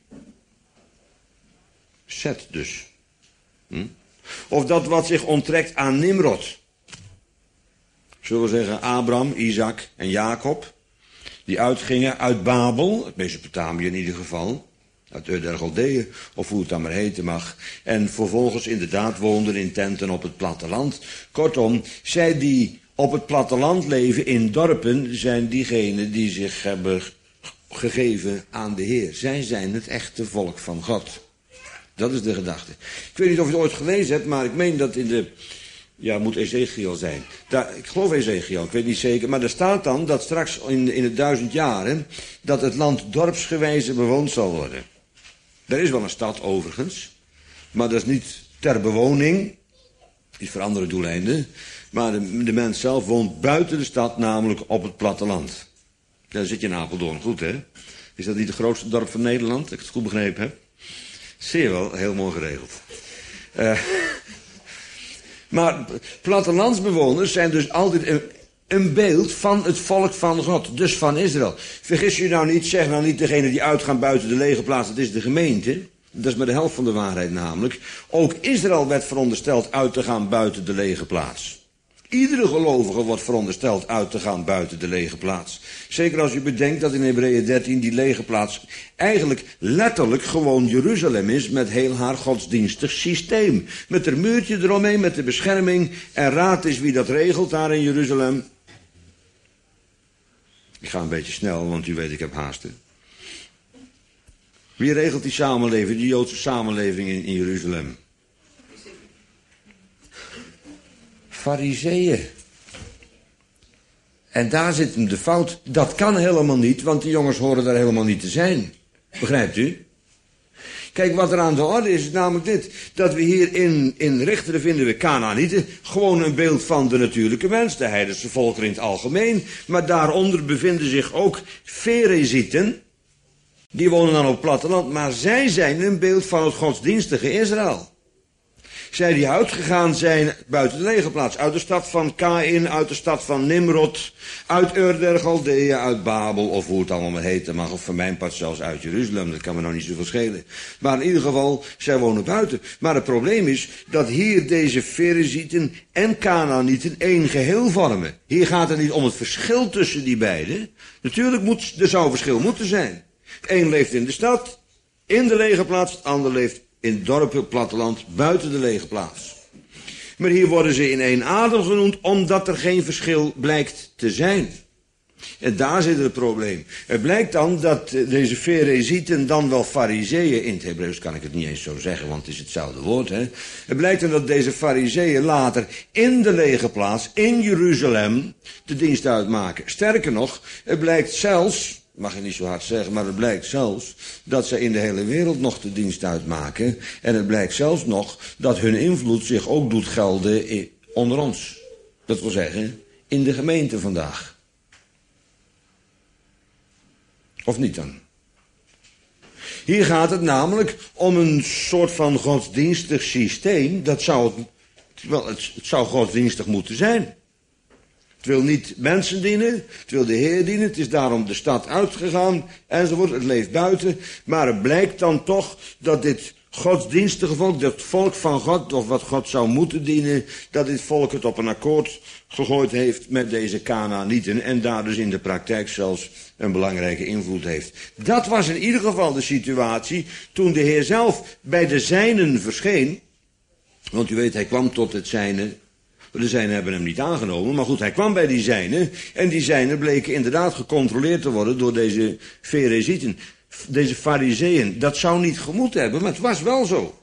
Zet dus. Hm? Of dat wat zich onttrekt aan Nimrod. Zullen we zeggen Abraham, Isaac en Jacob. Die uitgingen uit Babel, uit Mesopotamië in ieder geval. Uit Ur der Galdeeën, of hoe het dan maar heten mag. En vervolgens inderdaad woonden in tenten op het platteland. Kortom, zij die op het platteland leven in dorpen, zijn diegenen die zich hebben gegeven aan de Heer. Zij zijn het echte volk van God. Dat is de gedachte. Ik weet niet of je het ooit gelezen hebt, maar ik meen dat in de... Ja, het moet Ezekiel zijn. Daar, ik geloof Ezekiel, ik weet niet zeker. Maar er staat dan dat straks in, in het duizend jaren... dat het land dorpsgewijze bewoond zal worden. Er is wel een stad overigens. Maar dat is niet ter bewoning. Is voor andere doeleinden. Maar de, de mens zelf woont buiten de stad, namelijk op het platteland. Daar zit je in Apeldoorn, goed hè? Is dat niet het grootste dorp van Nederland, dat ik het goed begrepen heb? Zeer wel, heel mooi geregeld. Uh, maar plattelandsbewoners zijn dus altijd een, een beeld van het volk van God, dus van Israël. Vergis je nou niet, zeg nou niet degene die uitgaan buiten de lege plaats, dat is de gemeente. Dat is maar de helft van de waarheid namelijk. Ook Israël werd verondersteld uit te gaan buiten de lege plaats. Iedere gelovige wordt verondersteld uit te gaan buiten de lege plaats. Zeker als u bedenkt dat in Hebreeën dertien die lege plaats eigenlijk letterlijk gewoon Jeruzalem is met heel haar godsdienstig systeem. Met er muurtje eromheen, met de bescherming. En raad is wie dat regelt daar in Jeruzalem. Ik ga een beetje snel, want u weet ik heb haasten. Wie regelt die samenleving, die Joodse samenleving in, in Jeruzalem? Farizeeën. En daar zit hem de fout. Dat kan helemaal niet, want die jongens horen daar helemaal niet te zijn. Begrijpt u? Kijk, wat er aan de orde is, is namelijk dit. Dat we hier in, in Richteren vinden we Kanaanieten. Gewoon een beeld van de natuurlijke mens. De heidense volkeren in het algemeen. Maar daaronder bevinden zich ook Ferezieten. Die wonen dan op het platteland. Maar zij zijn een beeld van het godsdienstige Israël. Zij die uitgegaan zijn buiten de legerplaats. Uit de stad van Kain, uit de stad van Nimrod. Uit Ur der Chaldea, uit Babel, of hoe het allemaal maar heten mag. Of van mijn part zelfs uit Jeruzalem, dat kan me nou niet zoveel schelen. Maar in ieder geval, zij wonen buiten. Maar het probleem is dat hier deze Ferezieten en Kanaanieten één geheel vormen. Hier gaat het niet om het verschil tussen die beiden. Natuurlijk moet, er zou verschil moeten zijn. Het een leeft in de stad, in de legerplaats, het ander leeft in het dorp, het platteland, buiten de lege plaats. Maar hier worden ze in één adem genoemd, omdat er geen verschil blijkt te zijn. En daar zit het probleem. Het blijkt dan dat deze Ferezieten, dan wel Farizeeën, in het Hebreeuws kan ik het niet eens zo zeggen, want het is hetzelfde woord. Hè? Het blijkt dan dat deze Farizeeën later in de lege plaats, in Jeruzalem, de dienst uitmaken. Sterker nog, het blijkt zelfs, mag je niet zo hard zeggen, maar het blijkt zelfs dat ze in de hele wereld nog de dienst uitmaken. En het blijkt zelfs nog dat hun invloed zich ook doet gelden onder ons. Dat wil zeggen, in de gemeente vandaag. Of niet dan? Hier gaat het namelijk om een soort van godsdienstig systeem. Dat zou het, wel, het, het zou godsdienstig moeten zijn. Het wil niet mensen dienen, het wil de Heer dienen, het is daarom de stad uitgegaan, enzovoort, het leeft buiten. Maar het blijkt dan toch dat dit godsdienstige volk, dat volk van God, of wat God zou moeten dienen, dat dit volk het op een akkoord gegooid heeft met deze Kanaanieten en daar dus in de praktijk zelfs een belangrijke invloed heeft. Dat was in ieder geval de situatie toen de Heer zelf bij de zijnen verscheen. Want u weet, hij kwam tot het zijne. De zijnen hebben hem niet aangenomen, maar goed, hij kwam bij die zijnen. En die zijnen bleken inderdaad gecontroleerd te worden door deze Ferezieten, deze Farizeeën. Dat zou niet gemoet hebben, maar het was wel zo.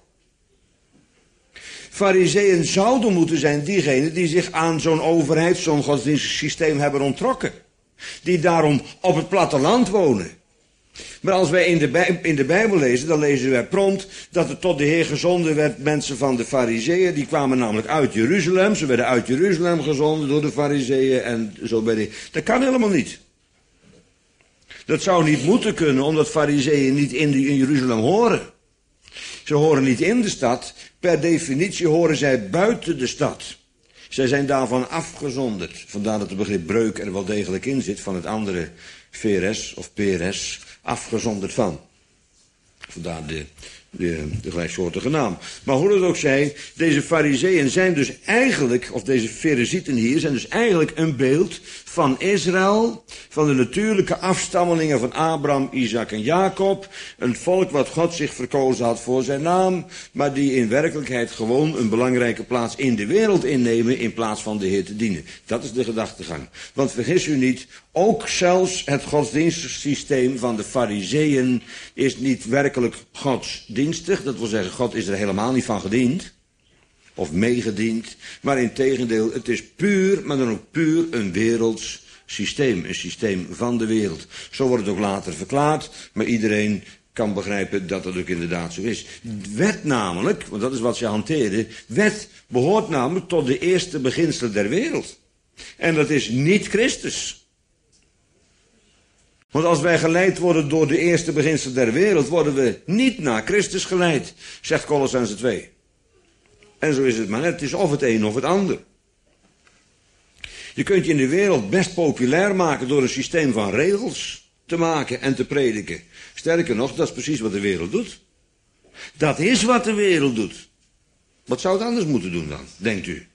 Farizeeën zouden moeten zijn diegenen die zich aan zo'n overheid, zo'n godsdienstig systeem hebben onttrokken. Die daarom op het platteland wonen. Maar als wij in de, bij, in de Bijbel lezen, dan lezen wij prompt dat er tot de Heer gezonden werd mensen van de Farizeeën. Die kwamen namelijk uit Jeruzalem. Ze werden uit Jeruzalem gezonden door de Farizeeën en zo bij de... Dat kan helemaal niet. Dat zou niet moeten kunnen, omdat Farizeeën niet in, de, in Jeruzalem horen. Ze horen niet in de stad. Per definitie horen zij buiten de stad. Zij zijn daarvan afgezonderd. Vandaar dat het begrip breuk er wel degelijk in zit van het andere Veres of Peres. Afgezonderd van. Vandaar de, de, de gelijksoortige naam. Maar hoe het ook zij, deze Farizeeën zijn dus eigenlijk, of deze Ferezieten hier, zijn dus eigenlijk een beeld van Israël, van de natuurlijke afstammelingen van Abraham, Isaac en Jacob. Een volk wat God zich verkozen had voor zijn naam, maar die in werkelijkheid gewoon een belangrijke plaats in de wereld innemen in plaats van de Heer te dienen. Dat is de gedachtegang. Want vergis u niet, ook zelfs het godsdienstig systeem van de Farizeeën is niet werkelijk godsdienstig. Dat wil zeggen, God is er helemaal niet van gediend. Of meegediend. Maar integendeel, het is puur, maar dan ook puur een werelds systeem. Een systeem van de wereld. Zo wordt het ook later verklaard. Maar iedereen kan begrijpen dat dat ook inderdaad zo is. Wet namelijk, want dat is wat ze hanteerden. Wet behoort namelijk tot de eerste beginselen der wereld. En dat is niet Christus. Want als wij geleid worden door de eerste beginselen der wereld, worden we niet naar Christus geleid, zegt Kolossenzen twee. En zo is het maar net. Het is of het een of het ander. Je kunt je in de wereld best populair maken door een systeem van regels te maken en te prediken. Sterker nog, dat is precies wat de wereld doet. Dat is wat de wereld doet. Wat zou het anders moeten doen dan, denkt u?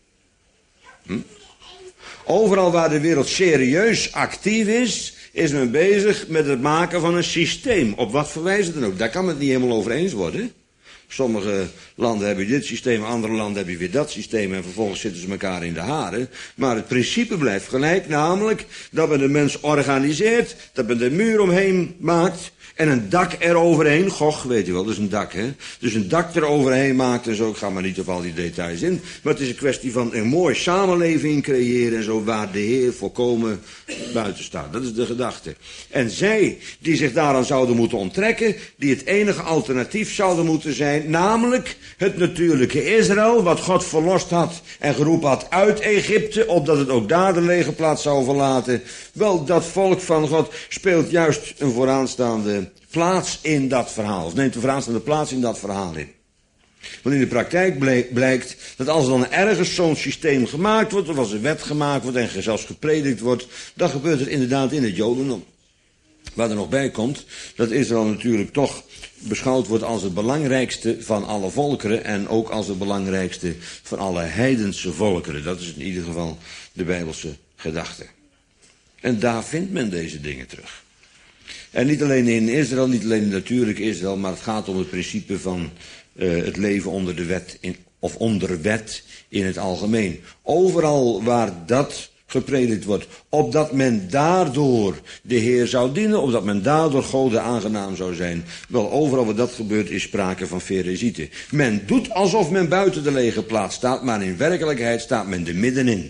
Hm? Overal waar de wereld serieus actief is, is men bezig met het maken van een systeem. Op wat voor wijze dan ook. Daar kan men het niet helemaal over eens worden. Sommige landen hebben dit systeem, andere landen hebben weer dat systeem en vervolgens zitten ze elkaar in de haren. Maar het principe blijft gelijk, namelijk dat men de mens organiseert, dat men de muur omheen maakt en een dak eroverheen. Goch, weet u wel, dat is een dak, hè. Dus een dak eroverheen maakt en zo, ik ga maar niet op al die details in. Maar het is een kwestie van een mooie samenleving creëren en zo, waar de Heer volkomen buiten staat. Dat is de gedachte. En zij die zich daaraan zouden moeten onttrekken, die het enige alternatief zouden moeten zijn, namelijk het natuurlijke Israël, wat God verlost had en geroepen had uit Egypte, opdat het ook daar de lege plaats zou verlaten. Wel, dat volk van God speelt juist een vooraanstaande plaats in dat verhaal. Of neemt een vooraanstaande plaats in dat verhaal in. Want in de praktijk blijkt dat als er dan ergens zo'n systeem gemaakt wordt, of als een wet gemaakt wordt en zelfs gepredikt wordt, dan gebeurt het inderdaad in het Jodendom. Waar er nog bij komt, dat Israël natuurlijk toch beschouwd wordt als het belangrijkste van alle volkeren en ook als het belangrijkste van alle heidense volkeren. Dat is in ieder geval de Bijbelse gedachte. En daar vindt men deze dingen terug. En niet alleen in Israël, niet alleen in natuurlijk Israël, maar het gaat om het principe van uh, het leven onder de wet, in, of onder wet in het algemeen. Overal waar dat gepredikt wordt, opdat men daardoor de Heer zou dienen, opdat men daardoor Gode aangenaam zou zijn. Wel, overal waar dat gebeurt is sprake van ferezieten. Men doet alsof men buiten de lege plaats staat, maar in werkelijkheid staat men er middenin.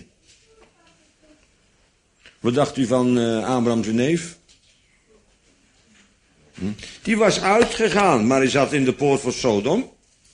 Wat dacht u van uh, Abraham zijn neef? Hm? Die was uitgegaan, maar hij zat in de poort van Sodom.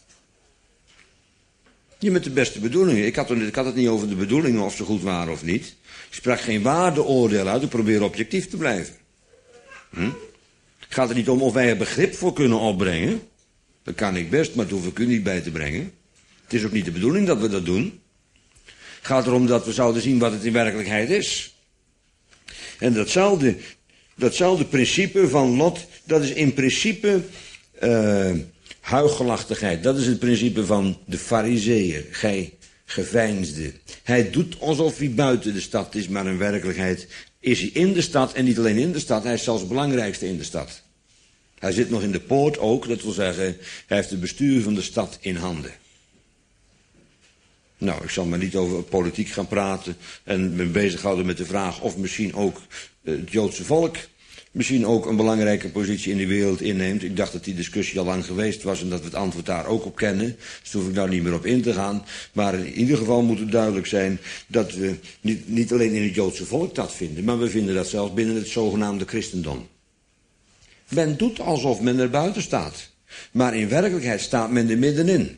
Niet met de beste bedoelingen. Ik had, het, ik had het niet over de bedoelingen of ze goed waren of niet. Ik sprak geen waardeoordeel uit, ik probeer objectief te blijven. Hm? Het gaat er niet om of wij er begrip voor kunnen opbrengen. Dat kan ik best, maar dat hoef ik u niet bij te brengen. Het is ook niet de bedoeling dat we dat doen. Het gaat erom dat we zouden zien wat het in werkelijkheid is. En datzelfde, datzelfde principe van Lot, dat is in principe uh, huichelachtigheid. Dat is het principe van de Farizeeër, gij geveinsde. Hij doet alsof hij buiten de stad is, maar in werkelijkheid is hij in de stad. En niet alleen in de stad, hij is zelfs het belangrijkste in de stad. Hij zit nog in de poort ook, dat wil zeggen, hij heeft het bestuur van de stad in handen. Nou, ik zal maar niet over politiek gaan praten en me bezighouden met de vraag of misschien ook het Joodse volk misschien ook een belangrijke positie in de wereld inneemt. Ik dacht dat die discussie al lang geweest was en dat we het antwoord daar ook op kennen. Dus daar hoef ik daar niet meer op in te gaan. Maar in ieder geval moet het duidelijk zijn dat we niet, niet alleen in het Joodse volk dat vinden, maar we vinden dat zelfs binnen het zogenaamde christendom. Men doet alsof men er buiten staat, maar in werkelijkheid staat men er middenin.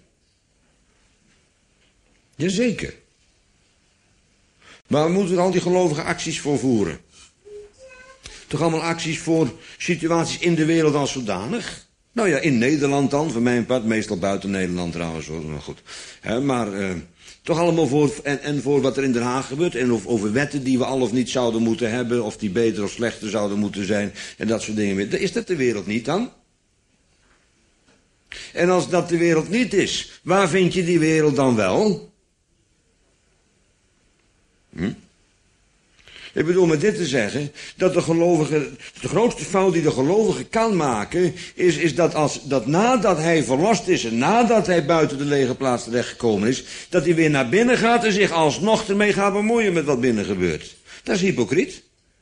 Jazeker. Maar we moeten er al die gelovige acties voor voeren. Toch allemaal acties voor situaties in de wereld als zodanig? Nou ja, in Nederland dan, voor mijn part, meestal buiten Nederland trouwens, maar goed. He, maar uh, toch allemaal voor, en, en voor wat er in Den Haag gebeurt, en of, over wetten die we al of niet zouden moeten hebben, of die beter of slechter zouden moeten zijn, en dat soort dingen meer. Is dat de wereld niet dan? En als dat de wereld niet is, waar vind je die wereld dan wel? Hm? Ik bedoel met dit te zeggen, dat de gelovige, de grootste fout die de gelovige kan maken, is, is dat, als, dat nadat hij verlost is en nadat hij buiten de lege plaats terechtgekomen is, dat hij weer naar binnen gaat en zich alsnog ermee gaat bemoeien met wat binnen gebeurt. Dat is hypocriet.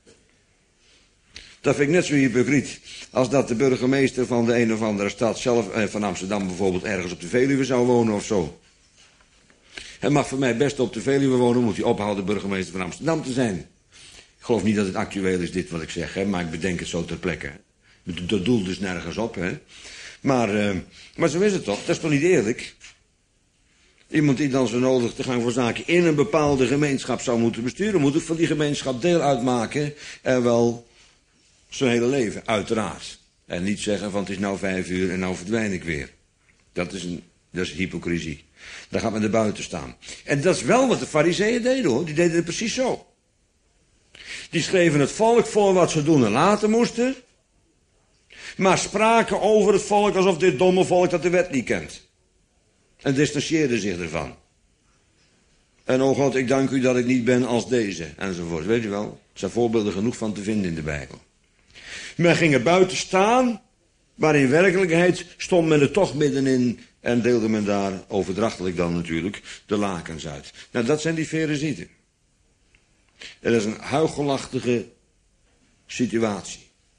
Dat vind ik net zo hypocriet als dat de burgemeester van de een of andere stad zelf, eh, van Amsterdam bijvoorbeeld, ergens op de Veluwe zou wonen of zo. Hij mag voor mij best op de Veluwe wonen, moet hij ophouden burgemeester van Amsterdam te zijn. Ik geloof niet dat het actueel is dit wat ik zeg, hè, maar ik bedenk het zo ter plekke. Dat doelt dus nergens op, hè. Maar, uh, maar zo is het toch, dat is toch niet eerlijk? Iemand die dan zo nodig te gaan voor zaken in een bepaalde gemeenschap zou moeten besturen, moet ook van die gemeenschap deel uitmaken en wel zijn hele leven, uiteraard. En niet zeggen van het is nou vijf uur en nou verdwijn ik weer. Dat is, een, dat is hypocrisie. Dan gaat men er buiten staan. En dat is wel wat de farizeeën deden hoor. Die deden het precies zo. Die schreven het volk voor wat ze doen en laten moesten. Maar spraken over het volk alsof dit domme volk dat de wet niet kent. En distancieerden zich ervan. En oh God, ik dank u dat ik niet ben als deze. Enzovoort. Weet u wel, er zijn voorbeelden genoeg van te vinden in de Bijbel. Men ging er buiten staan. Maar in werkelijkheid stond men er toch middenin. En deelde men daar, overdrachtelijk dan natuurlijk, de lakens uit. Nou, dat zijn die Ferezieten. En dat is een huichelachtige situatie.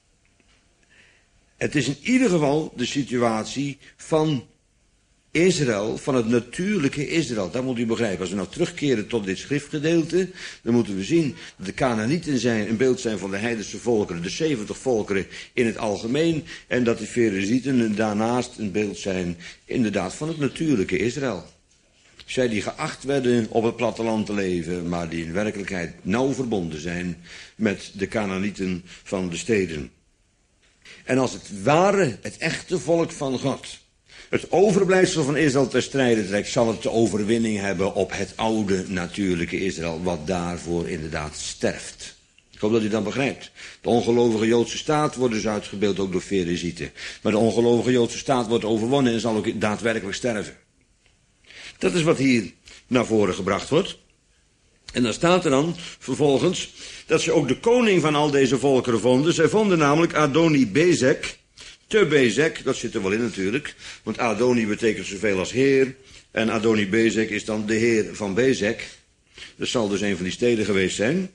Het is in ieder geval de situatie van Israël, van het natuurlijke Israël. Dat moet u begrijpen. Als we nou terugkeren tot dit schriftgedeelte, dan moeten we zien dat de Kanaanieten zijn een beeld zijn van de heidense volkeren, de zeventig volkeren in het algemeen, en dat de Ferezieten daarnaast een beeld zijn, inderdaad, van het natuurlijke Israël. Zij die geacht werden op het platteland te leven, maar die in werkelijkheid nauw verbonden zijn met de Kanaanieten van de steden. En als het ware, het echte volk van God, het overblijfsel van Israël ter strijde trekt, zal het de overwinning hebben op het oude natuurlijke Israël, wat daarvoor inderdaad sterft. Ik hoop dat u dat begrijpt. De ongelovige Joodse staat wordt dus uitgebeeld ook door Ferezieten. Maar de ongelovige Joodse staat wordt overwonnen en zal ook daadwerkelijk sterven. Dat is wat hier naar voren gebracht wordt. En dan staat er dan vervolgens dat ze ook de koning van al deze volkeren vonden. Zij vonden namelijk Adoni-Bezek, te Bezek, dat zit er wel in natuurlijk. Want Adoni betekent zoveel als heer. En Adoni-Bezek is dan de heer van Bezek. Dat zal dus een van die steden geweest zijn.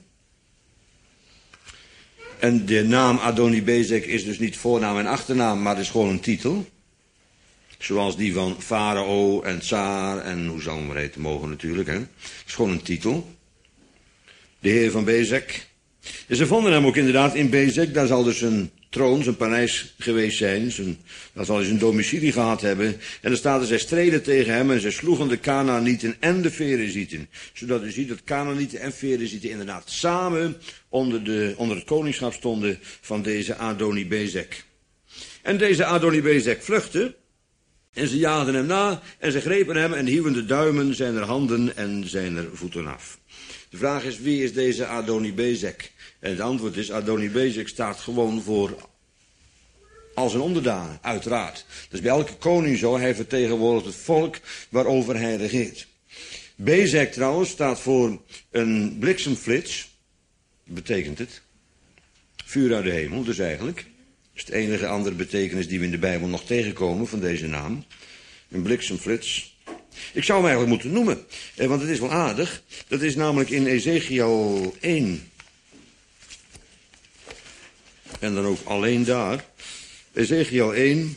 En de naam Adoni-Bezek is dus niet voornaam en achternaam, maar het is gewoon een titel. Zoals die van Farao en Tsaar en hoe zal het maar heten mogen natuurlijk. Hè? Het is gewoon een titel. De heer van Bezek. En ze vonden hem ook inderdaad in Bezek. Daar zal dus een troon, zijn paleis geweest zijn. Zijn, daar zal hij zijn domicilie gehad hebben. En er staat er, zij streden tegen hem en zij sloegen de Kanaanieten en de Ferezieten. Zodat u ziet dat Kanaanieten en Ferezieten inderdaad samen onder, de, onder het koningschap stonden van deze Adoni-Bezek. En deze Adoni-Bezek vluchtte. En ze jaagden hem na en ze grepen hem en hieuwen de duimen zijn er handen en zijn er voeten af. De vraag is, wie is deze Adoni-Bezek? En het antwoord is, Adoni-Bezek staat gewoon voor als een onderdaan, uiteraard. Dat is bij elke koning zo, hij vertegenwoordigt het volk waarover hij regeert. Bezek trouwens staat voor een bliksemflits, betekent het. Vuur uit de hemel dus eigenlijk. Dat is de enige andere betekenis die we in de Bijbel nog tegenkomen van deze naam. Een bliksemflits. Ik zou hem eigenlijk moeten noemen, eh, want het is wel aardig. Dat is namelijk in Ezekiel één. En dan ook alleen daar. Ezekiel één.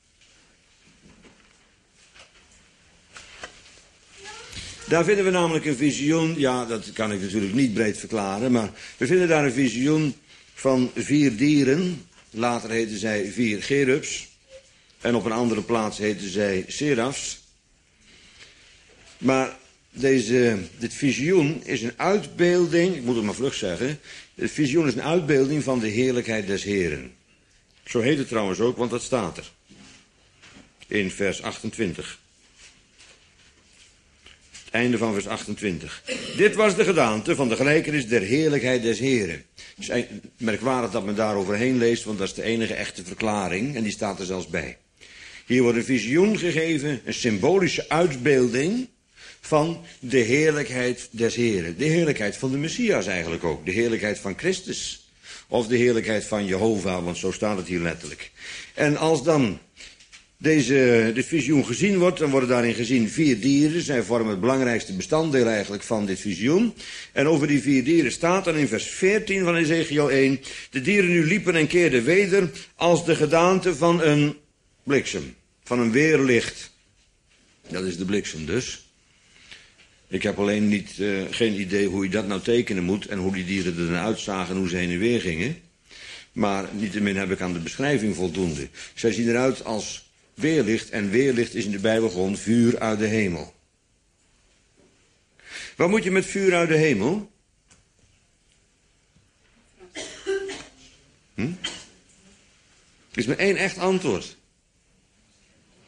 Daar vinden we namelijk een visioen. Ja, dat kan ik natuurlijk niet breed verklaren. Maar we vinden daar een visioen van vier dieren. Later heten zij vier cherubs. En op een andere plaats heten zij serafs. Maar deze, dit visioen is een uitbeelding, ik moet het maar vlug zeggen. Het visioen is een uitbeelding van de heerlijkheid des Heren. Zo heet het trouwens ook, want dat staat er. In vers achtentwintig. Het einde van vers achtentwintig. Dit was de gedaante van de gelijkenis der heerlijkheid des Heren. Het is merkwaardig dat men daar overheen leest, want dat is de enige echte verklaring. En die staat er zelfs bij. Hier wordt een visioen gegeven, een symbolische uitbeelding van de heerlijkheid des Heren. De heerlijkheid van de Messias eigenlijk ook. De heerlijkheid van Christus. Of de heerlijkheid van Jehovah, want zo staat het hier letterlijk. En als dan deze, dit visioen gezien wordt, dan worden daarin gezien vier dieren. Zij vormen het belangrijkste bestanddeel eigenlijk van dit visioen. En over die vier dieren staat dan in vers veertien van Ezekiel één. De dieren nu liepen en keerden weder als de gedaante van een bliksem. Van een weerlicht. Dat is de bliksem dus. Ik heb alleen niet, uh, geen idee hoe je dat nou tekenen moet en hoe die dieren er dan uitzagen en hoe ze heen en weer gingen. Maar niettemin heb ik aan de beschrijving voldoende. Zij zien eruit als weerlicht en weerlicht is in de Bijbel gewoon vuur uit de hemel. Wat moet je met vuur uit de hemel? Hm? Er is maar één echt antwoord.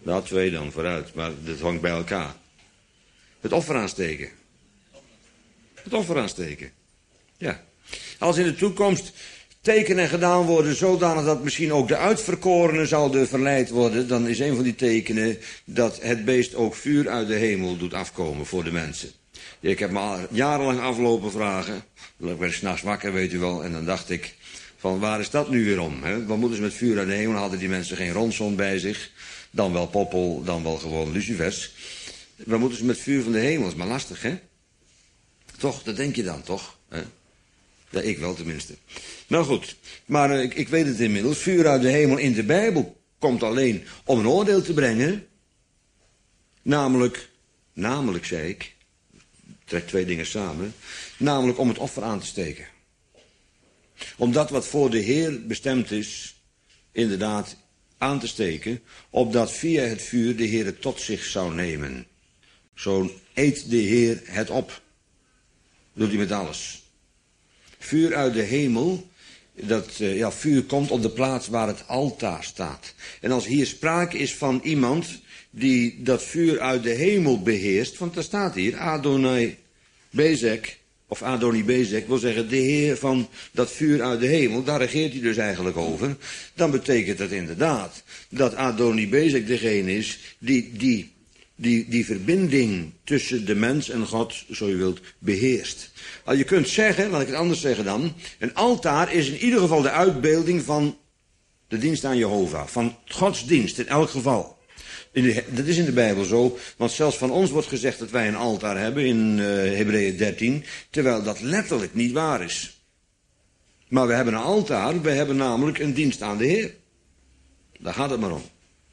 Nou, twee dan, vooruit. Maar dat hangt bij elkaar. Het offer aansteken. Het offer aansteken. Ja. Als in de toekomst tekenen gedaan worden zodanig dat misschien ook de uitverkorenen zouden verleid worden, dan is een van die tekenen dat het beest ook vuur uit de hemel doet afkomen voor de mensen. Ik heb me al jarenlang aflopen vragen. Ik werd 's nachts wakker, weet u wel. En dan dacht ik, van waar is dat nu weer om? Hè? Wat moeten ze met vuur uit de hemel? Hadden die mensen geen rondzon bij zich? Dan wel poppel, dan wel gewoon lucifers. Wat moeten ze met vuur van de hemel? Dat is maar lastig, hè? Toch, dat denk je dan, toch? Hè? Ja, ik wel tenminste. Nou goed, maar uh, ik, ik weet het inmiddels. Vuur uit de hemel in de Bijbel komt alleen om een oordeel te brengen. Namelijk, namelijk zei ik, trek twee dingen samen. Namelijk om het offer aan te steken. Om dat wat voor de Heer bestemd is, inderdaad aan te steken. Opdat via het vuur de Heer het tot zich zou nemen. Zo eet de Heer het op. Dat doet hij met alles. Vuur uit de hemel, dat uh, ja, vuur komt op de plaats waar het altaar staat. En als hier sprake is van iemand die dat vuur uit de hemel beheerst, want daar staat hier Adonai Bezek, of Adoni Bezek, wil zeggen de Heer van dat vuur uit de hemel, daar regeert hij dus eigenlijk over. Dan betekent dat inderdaad dat Adoni Bezek degene is die, die, die, die verbinding tussen de mens en God, zo je wilt, beheerst. Je kunt zeggen, laat ik het anders zeggen dan, een altaar is in ieder geval de uitbeelding van de dienst aan Jehovah. Van Gods dienst in elk geval. In de, dat is in de Bijbel zo, want zelfs van ons wordt gezegd dat wij een altaar hebben in uh, Hebreeën dertien, terwijl dat letterlijk niet waar is. Maar we hebben een altaar, we hebben namelijk een dienst aan de Heer. Daar gaat het maar om.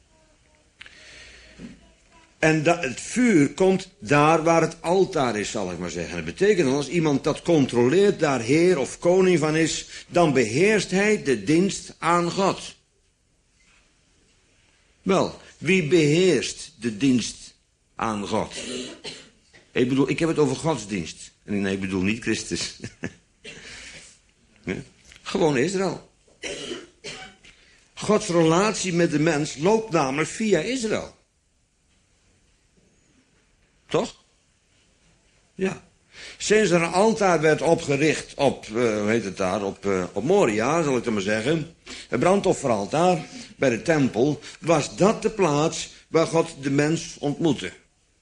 En dat, het vuur komt daar waar het altaar is, zal ik maar zeggen. Dat betekent dat als iemand dat controleert, daar heer of koning van is, dan beheerst hij de dienst aan God. Wel, wie beheerst de dienst aan God? Ik bedoel, ik heb het over godsdienst. En nee, ik bedoel niet Christus. Ja? Gewoon Israël. Gods relatie met de mens loopt namelijk via Israël. Toch? Ja. Sinds er een altaar werd opgericht op, uh, hoe heet het daar, op, uh, op Moria, zal ik het maar zeggen. Het brandofferaltaar bij de tempel, was dat de plaats waar God de mens ontmoette.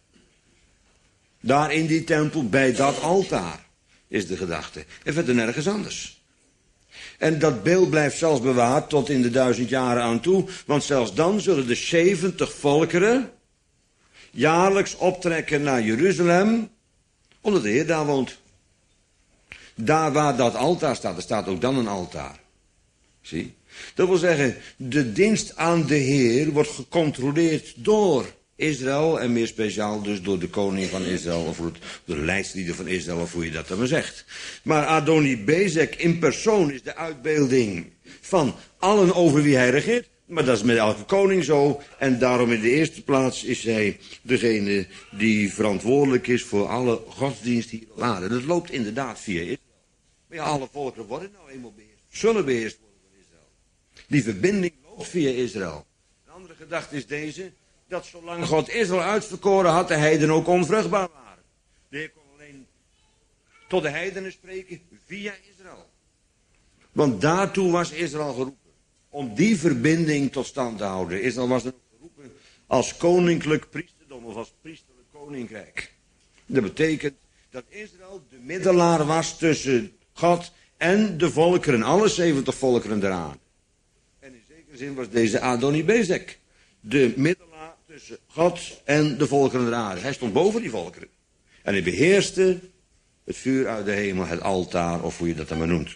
Daar in die tempel, bij dat altaar, is de gedachte. En verder nergens anders. En dat beeld blijft zelfs bewaard tot in de duizend jaren aan toe, want zelfs dan zullen de zeventig volkeren jaarlijks optrekken naar Jeruzalem, omdat de Heer daar woont. Daar waar dat altaar staat, er staat ook dan een altaar. Zie? Dat wil zeggen, de dienst aan de Heer wordt gecontroleerd door Israël, en meer speciaal dus door de koning van Israël, of door de leidslieden van Israël, of hoe je dat dan maar zegt. Maar Adoni Bezek in persoon is de uitbeelding van allen over wie hij regeert. Maar dat is met elke koning zo. En daarom in de eerste plaats is hij degene die verantwoordelijk is voor alle godsdienst hier op aarde. Dat loopt inderdaad via Israël. Maar ja, alle volkeren worden nou eenmaal beheerst. Zullen beheerst worden van Israël. Die verbinding loopt via Israël. Een andere gedachte is deze, dat zolang God Israël uitverkoren had, de heidenen ook onvruchtbaar waren. De Heer kon alleen tot de heidenen spreken via Israël. Want daartoe was Israël geroepen. Om die verbinding tot stand te houden. Israël was er geroepen als koninklijk priesterdom of als priesterlijk koninkrijk. Dat betekent dat Israël de middelaar was tussen God en de volkeren. Alle zeventig volkeren der aarde. En in zekere zin was deze Adoni Bezek de middelaar tussen God en de volkeren der aarde. Hij stond boven die volkeren. En hij beheerste het vuur uit de hemel, het altaar, of hoe je dat dan maar noemt.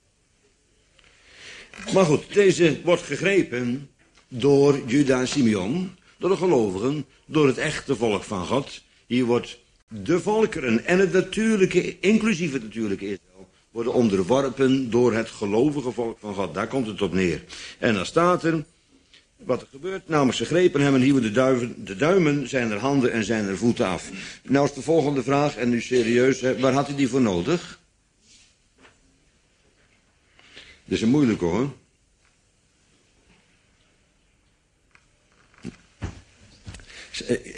Maar goed, deze wordt gegrepen door Juda en Simeon, door de gelovigen, door het echte volk van God. Hier wordt de volkeren en het natuurlijke, inclusief het natuurlijke Israël, worden onderworpen door het gelovige volk van God. Daar komt het op neer. En dan staat er, wat er gebeurt, namelijk ze grepen hem en hieuwen de, duiven, de duimen, zijn er handen en zijn er voeten af. Nou is de volgende vraag, en nu serieus, hè, waar had hij die voor nodig? Dat is een moeilijke hoor.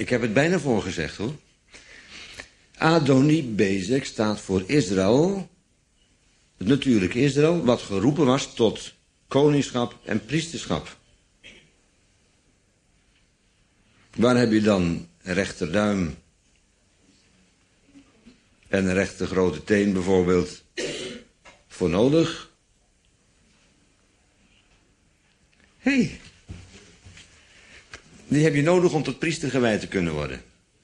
ik heb het bijna voorgezegd hoor. Adoni Bezek staat voor Israël, het natuurlijke Israël, wat geroepen was tot koningschap en priesterschap. Waar heb je dan een rechterduim en een rechter grote teen bijvoorbeeld voor nodig? Hé, hey, die heb je nodig om tot priester gewijd te kunnen worden.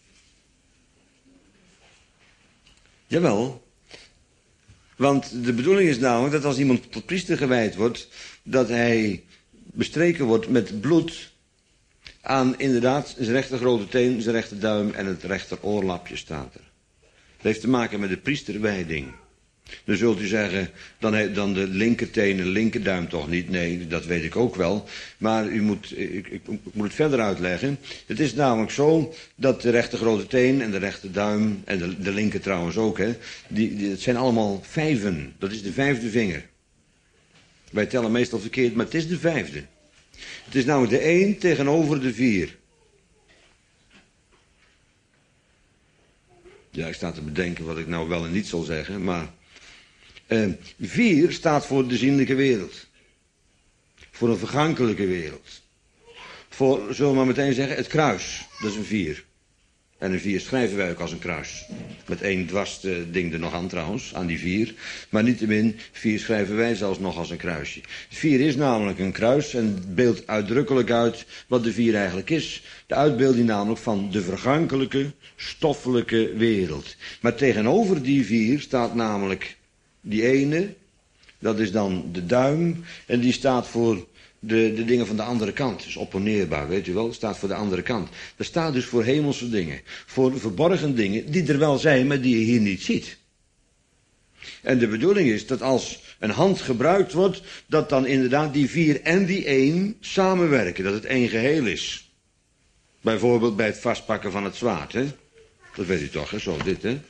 Jawel, want de bedoeling is namelijk dat als iemand tot priester gewijd wordt, dat hij bestreken wordt met bloed aan inderdaad zijn rechter grote teen, zijn rechterduim en het rechter oorlapje staat er. Dat heeft te maken met de priesterwijding. Dan zult u zeggen, dan, he, dan de linkerteen en de linkerduim toch niet? Nee, dat weet ik ook wel. Maar u moet, ik, ik, ik moet het verder uitleggen. Het is namelijk zo dat de rechter grote teen en de rechterduim, en de, de linker trouwens ook, hè, die, die, het zijn allemaal vijven. Dat is de vijfde vinger. Wij tellen meestal verkeerd, maar het is de vijfde. Het is namelijk de één tegenover de vier. Ja, ik sta te bedenken wat ik nou wel en niet zal zeggen, maar Uh, vier staat voor de zienlijke wereld. Voor een vergankelijke wereld. Voor, zullen we maar meteen zeggen, het kruis. Dat is een vier. En een vier schrijven wij ook als een kruis. Met één dwars uh, ding er nog aan trouwens, aan die vier. Maar niettemin, vier schrijven wij zelfs nog als een kruisje. Vier is namelijk een kruis en beeldt uitdrukkelijk uit wat de vier eigenlijk is. De uitbeelding namelijk van de vergankelijke, stoffelijke wereld. Maar tegenover die vier staat namelijk die ene, dat is dan de duim, en die staat voor de, de dingen van de andere kant. Dus opponeerbaar, weet u wel, staat voor de andere kant. Dat staat dus voor hemelse dingen, voor verborgen dingen, die er wel zijn, maar die je hier niet ziet. En de bedoeling is dat als een hand gebruikt wordt, dat dan inderdaad die vier en die één samenwerken, dat het één geheel is. Bijvoorbeeld bij het vastpakken van het zwaard, hè. Dat weet u toch, hè, zo dit, hè.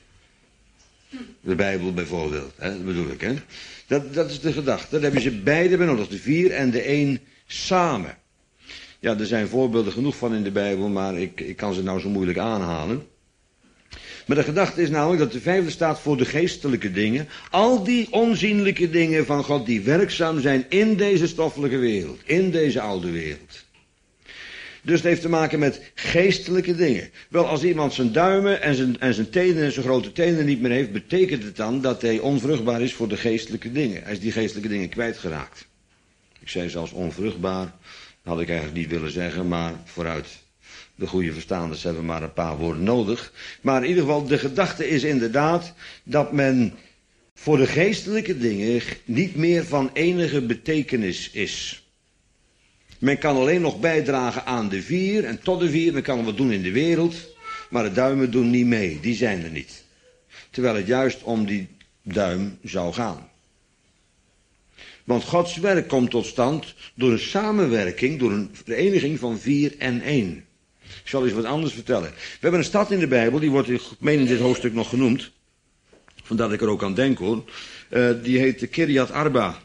De Bijbel bijvoorbeeld, hè? Dat bedoel ik, hè. Dat, dat is de gedachte. Daar hebben ze beide benodigd, de vier en de één samen. Ja, er zijn voorbeelden genoeg van in de Bijbel, maar ik, ik kan ze nou zo moeilijk aanhalen. Maar de gedachte is namelijk dat de vijfde staat voor de geestelijke dingen. Al die onzienlijke dingen van God die werkzaam zijn in deze stoffelijke wereld, in deze oude wereld. Dus het heeft te maken met geestelijke dingen. Wel, als iemand zijn duimen en zijn, en zijn tenen en zijn grote tenen niet meer heeft, betekent het dan dat hij onvruchtbaar is voor de geestelijke dingen. Hij is die geestelijke dingen kwijtgeraakt. Ik zei zelfs onvruchtbaar, dat had ik eigenlijk niet willen zeggen, maar vooruit. De goede verstaanders hebben maar een paar woorden nodig. Maar in ieder geval, de gedachte is inderdaad dat men voor de geestelijke dingen niet meer van enige betekenis is. Men kan alleen nog bijdragen aan de vier en tot de vier. Men kan wat doen in de wereld, maar de duimen doen niet mee. Die zijn er niet. Terwijl het juist om die duim zou gaan. Want Gods werk komt tot stand door een samenwerking, door een vereniging van vier en één. Ik zal eens wat anders vertellen. We hebben een stad in de Bijbel, die wordt, ik meen in dit hoofdstuk nog genoemd. Vandaar dat ik er ook aan denk hoor. Uh, die heet Kirjat Arba.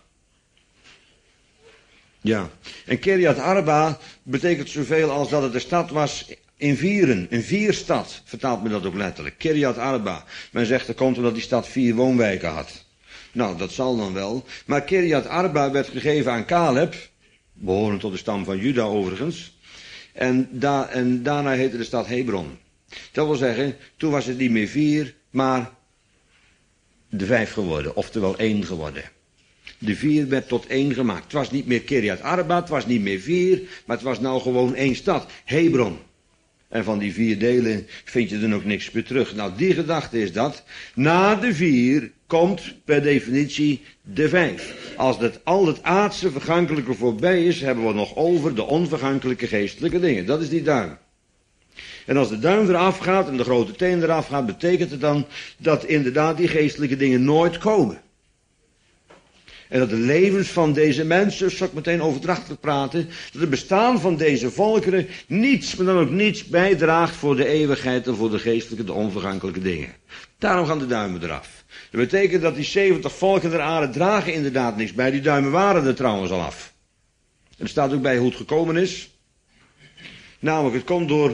Ja, en Kirjat Arba betekent zoveel als dat het een stad was in vieren. Een vierstad, vertaalt men dat ook letterlijk. Kirjat Arba. Men zegt dat komt omdat die stad vier woonwijken had. Nou, dat zal dan wel. Maar Kirjat Arba werd gegeven aan Caleb, behorend tot de stam van Juda overigens. En, da, en daarna heette de stad Hebron. Dat wil zeggen, toen was het niet meer vier, maar de vijf geworden, oftewel één geworden. De vier werd tot één gemaakt. Het was niet meer Kirjat Arba, het was niet meer vier, maar het was nou gewoon één stad, Hebron. En van die vier delen vind je dan ook niks meer terug. Nou, die gedachte is dat, na de vier komt per definitie de vijf. Als dat al het aardse vergankelijke voorbij is, hebben we nog over de onvergankelijke geestelijke dingen. Dat is die duim. En als de duim eraf gaat en de grote teen eraf gaat, betekent het dan dat inderdaad die geestelijke dingen nooit komen. En dat de levens van deze mensen, zal ik meteen overdrachtelijk praten, dat het bestaan van deze volkeren niets, maar dan ook niets bijdraagt voor de eeuwigheid en voor de geestelijke, de onvergankelijke dingen. Daarom gaan de duimen eraf. Dat betekent dat die zeventig volken der aarde dragen inderdaad niks bij. Die duimen waren er trouwens al af. En er staat ook bij hoe het gekomen is. Namelijk, het komt door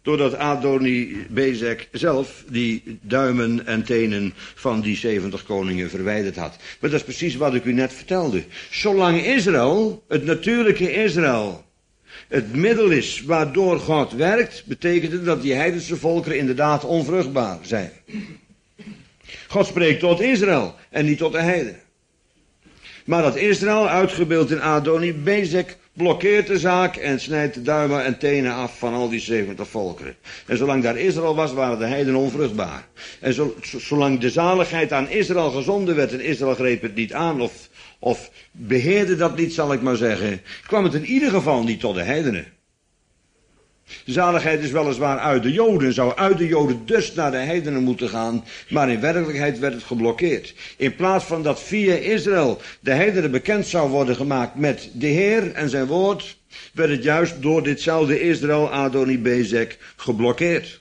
doordat Adoni-Bezek zelf die duimen en tenen van die zeventig koningen verwijderd had. Maar dat is precies wat ik u net vertelde. Zolang Israël, het natuurlijke Israël, het middel is waardoor God werkt, betekent het dat die heidense volkeren inderdaad onvruchtbaar zijn. God spreekt tot Israël en niet tot de heidenen. Maar dat Israël, uitgebeeld in Adoni-Bezek, blokkeert de zaak en snijdt de duimen en tenen af van al die zeventig volkeren. En zolang daar Israël was, waren de heidenen onvruchtbaar. En zo, zolang de zaligheid aan Israël gezonden werd en Israël greep het niet aan of, of beheerde dat niet, zal ik maar zeggen, kwam het in ieder geval niet tot de heidenen. De zaligheid is weliswaar uit de Joden, zou uit de Joden dus naar de heidenen moeten gaan, maar in werkelijkheid werd het geblokkeerd. In plaats van dat via Israël de heidenen bekend zou worden gemaakt met de Heer en zijn woord, werd het juist door ditzelfde Israël, Adoni-Bezek, geblokkeerd.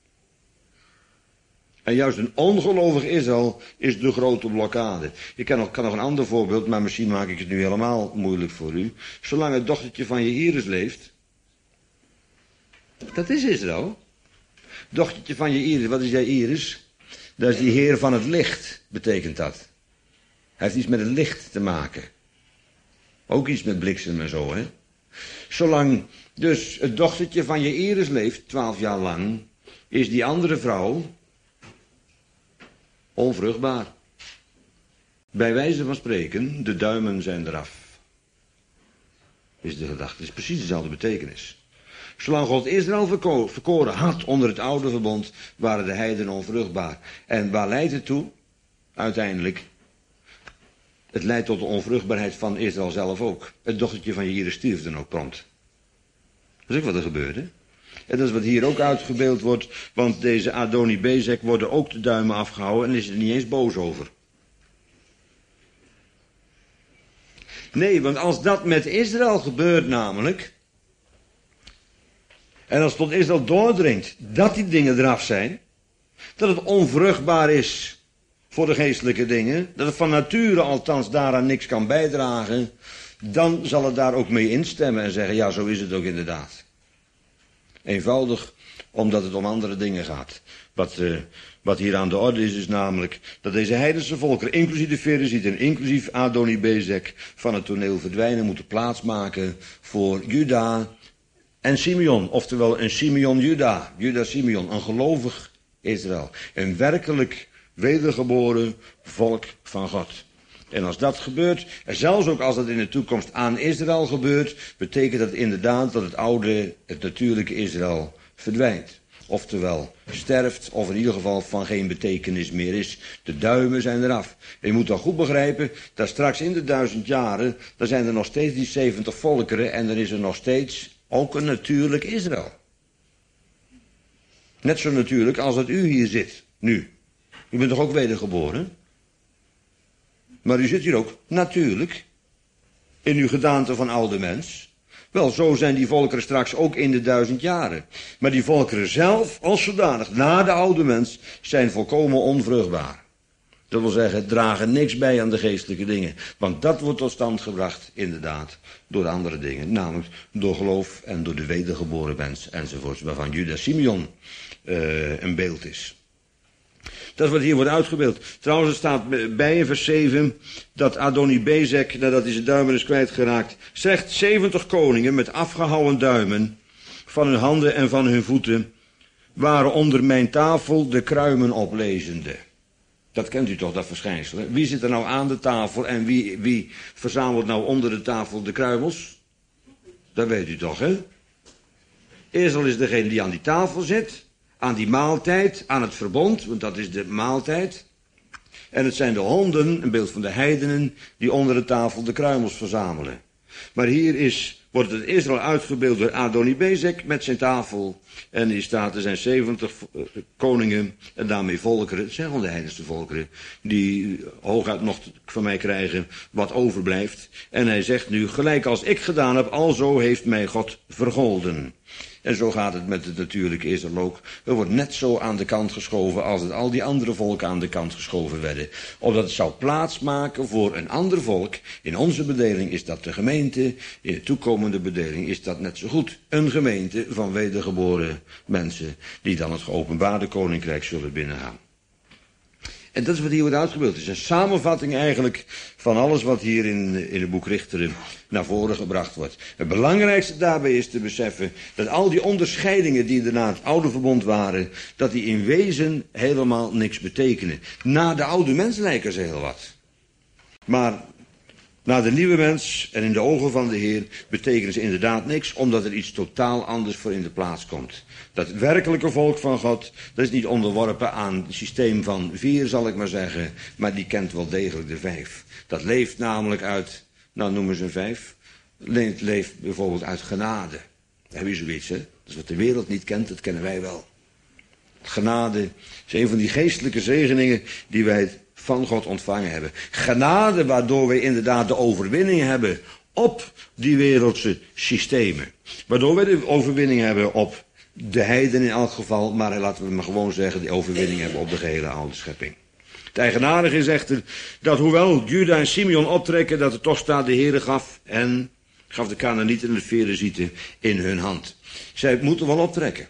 En juist een ongelovig Israël is de grote blokkade. Ik kan nog, kan nog een ander voorbeeld, maar misschien maak ik het nu helemaal moeilijk voor u. Zolang het dochtertje van je Iris leeft, dat is Israël. Dochtertje van je Iris, wat is jij Iris? Dat is die Heer van het licht, betekent dat. Hij heeft iets met het licht te maken. Ook iets met bliksem en zo, hè. Zolang dus het dochtertje van je Iris leeft, twaalf jaar lang, is die andere vrouw onvruchtbaar. Bij wijze van spreken, de duimen zijn eraf. Is de gedachte, is precies dezelfde betekenis. Zolang God Israël verko- verkoren had onder het oude verbond, waren de heidenen onvruchtbaar. En waar leidt het toe? Uiteindelijk, het leidt tot de onvruchtbaarheid van Israël zelf ook. Het dochtertje van Jair stierf dan ook prompt. Dat is ook wat er gebeurde. En dat is wat hier ook uitgebeeld wordt, want deze Adoni-Bezek worden ook de duimen afgehouden en is er niet eens boos over. Nee, want als dat met Israël gebeurt namelijk, en als het tot Israël doordringt dat die dingen eraf zijn, dat het onvruchtbaar is voor de geestelijke dingen, dat het van nature althans daaraan niks kan bijdragen, dan zal het daar ook mee instemmen en zeggen, ja, zo is het ook inderdaad. Eenvoudig omdat het om andere dingen gaat. Wat, uh, wat hier aan de orde is, is namelijk dat deze heidense volkeren, inclusief de Ferezieten, inclusief Adoni-Bezek, van het toneel verdwijnen, moeten plaatsmaken voor Juda en Simeon. Oftewel een Simeon-Juda, Juda-Simeon, een gelovig Israël. Een werkelijk wedergeboren volk van God. En als dat gebeurt, en zelfs ook als dat in de toekomst aan Israël gebeurt, betekent dat inderdaad dat het oude, het natuurlijke Israël verdwijnt. Oftewel sterft, of in ieder geval van geen betekenis meer is. De duimen zijn eraf. En je moet dan goed begrijpen, dat straks in de duizend jaren, dan zijn er nog steeds die zeventig volkeren en dan is er nog steeds ook een natuurlijk Israël. Net zo natuurlijk als dat u hier zit, nu. U bent toch ook wedergeboren? Maar u zit hier ook natuurlijk in uw gedaante van oude mens. Wel, zo zijn die volkeren straks ook in de duizend jaren. Maar die volkeren zelf, als zodanig, na de oude mens, zijn volkomen onvruchtbaar. Dat wil zeggen, dragen niks bij aan de geestelijke dingen. Want dat wordt tot stand gebracht, inderdaad, door andere dingen. Namelijk door geloof en door de wedergeboren mens enzovoorts. Waarvan Juda Simeon uh, een beeld is. Dat is wat hier wordt uitgebeeld. Trouwens, er staat bij in vers zeven dat Adoni-Bezek, nadat hij zijn duimen is kwijtgeraakt, zegt zeventig koningen met afgehouwen duimen van hun handen en van hun voeten waren onder mijn tafel de kruimen oplezende. Dat kent u toch, dat verschijnsel. Hè? Wie zit er nou aan de tafel en wie, wie verzamelt nou onder de tafel de kruimels? Dat weet u toch, hè? Israël is degene die aan die tafel zit. Aan die maaltijd, aan het verbond, want dat is de maaltijd. En het zijn de honden, een beeld van de heidenen, die onder de tafel de kruimels verzamelen. Maar hier is, wordt het Israël uitgebeeld door Adoni-Bezek met zijn tafel. En hier staat, er zijn zeventig koningen en daarmee volkeren, het zijn gewoon de heidenste volkeren, die hooguit nog van mij krijgen wat overblijft. En hij zegt nu, gelijk als ik gedaan heb, alzo heeft mij God vergolden. En zo gaat het met het natuurlijke Israël ook. Er wordt net zo aan de kant geschoven als het al die andere volken aan de kant geschoven werden. Omdat het zou plaatsmaken voor een ander volk. In onze bedeling is dat de gemeente. In de toekomende komende bedeling is dat net zo goed. Een gemeente van wedergeboren mensen die dan het geopenbaarde koninkrijk zullen binnengaan. En dat is wat hier wordt uitgebeeld. Het is een samenvatting eigenlijk van alles wat hier in, in het boek Richteren naar voren gebracht wordt. Het belangrijkste daarbij is te beseffen dat al die onderscheidingen die er na het oude verbond waren, dat die in wezen helemaal niks betekenen. Na de oude mens lijken ze heel wat. Maar na de nieuwe mens en in de ogen van de Heer betekenen ze inderdaad niks, omdat er iets totaal anders voor in de plaats komt. Dat werkelijke volk van God, dat is niet onderworpen aan het systeem van vier, zal ik maar zeggen, maar die kent wel degelijk de vijf. Dat leeft namelijk uit, nou noemen ze een vijf, het leeft bijvoorbeeld uit genade. Daar heb je zoiets, hè? Dat is wat de wereld niet kent, dat kennen wij wel. Genade is een van die geestelijke zegeningen die wij van God ontvangen hebben. Genade waardoor wij inderdaad de overwinning hebben op die wereldse systemen. Waardoor wij de overwinning hebben op de heiden in elk geval, maar laten we maar gewoon zeggen, de overwinning hebben op de gehele oude schepping. Het eigenaardige is echter dat hoewel Juda en Simeon optrekken, dat er toch staat de Heere gaf en gaf de Kanaanieten en de Ferezieten in hun hand. Zij moeten wel optrekken.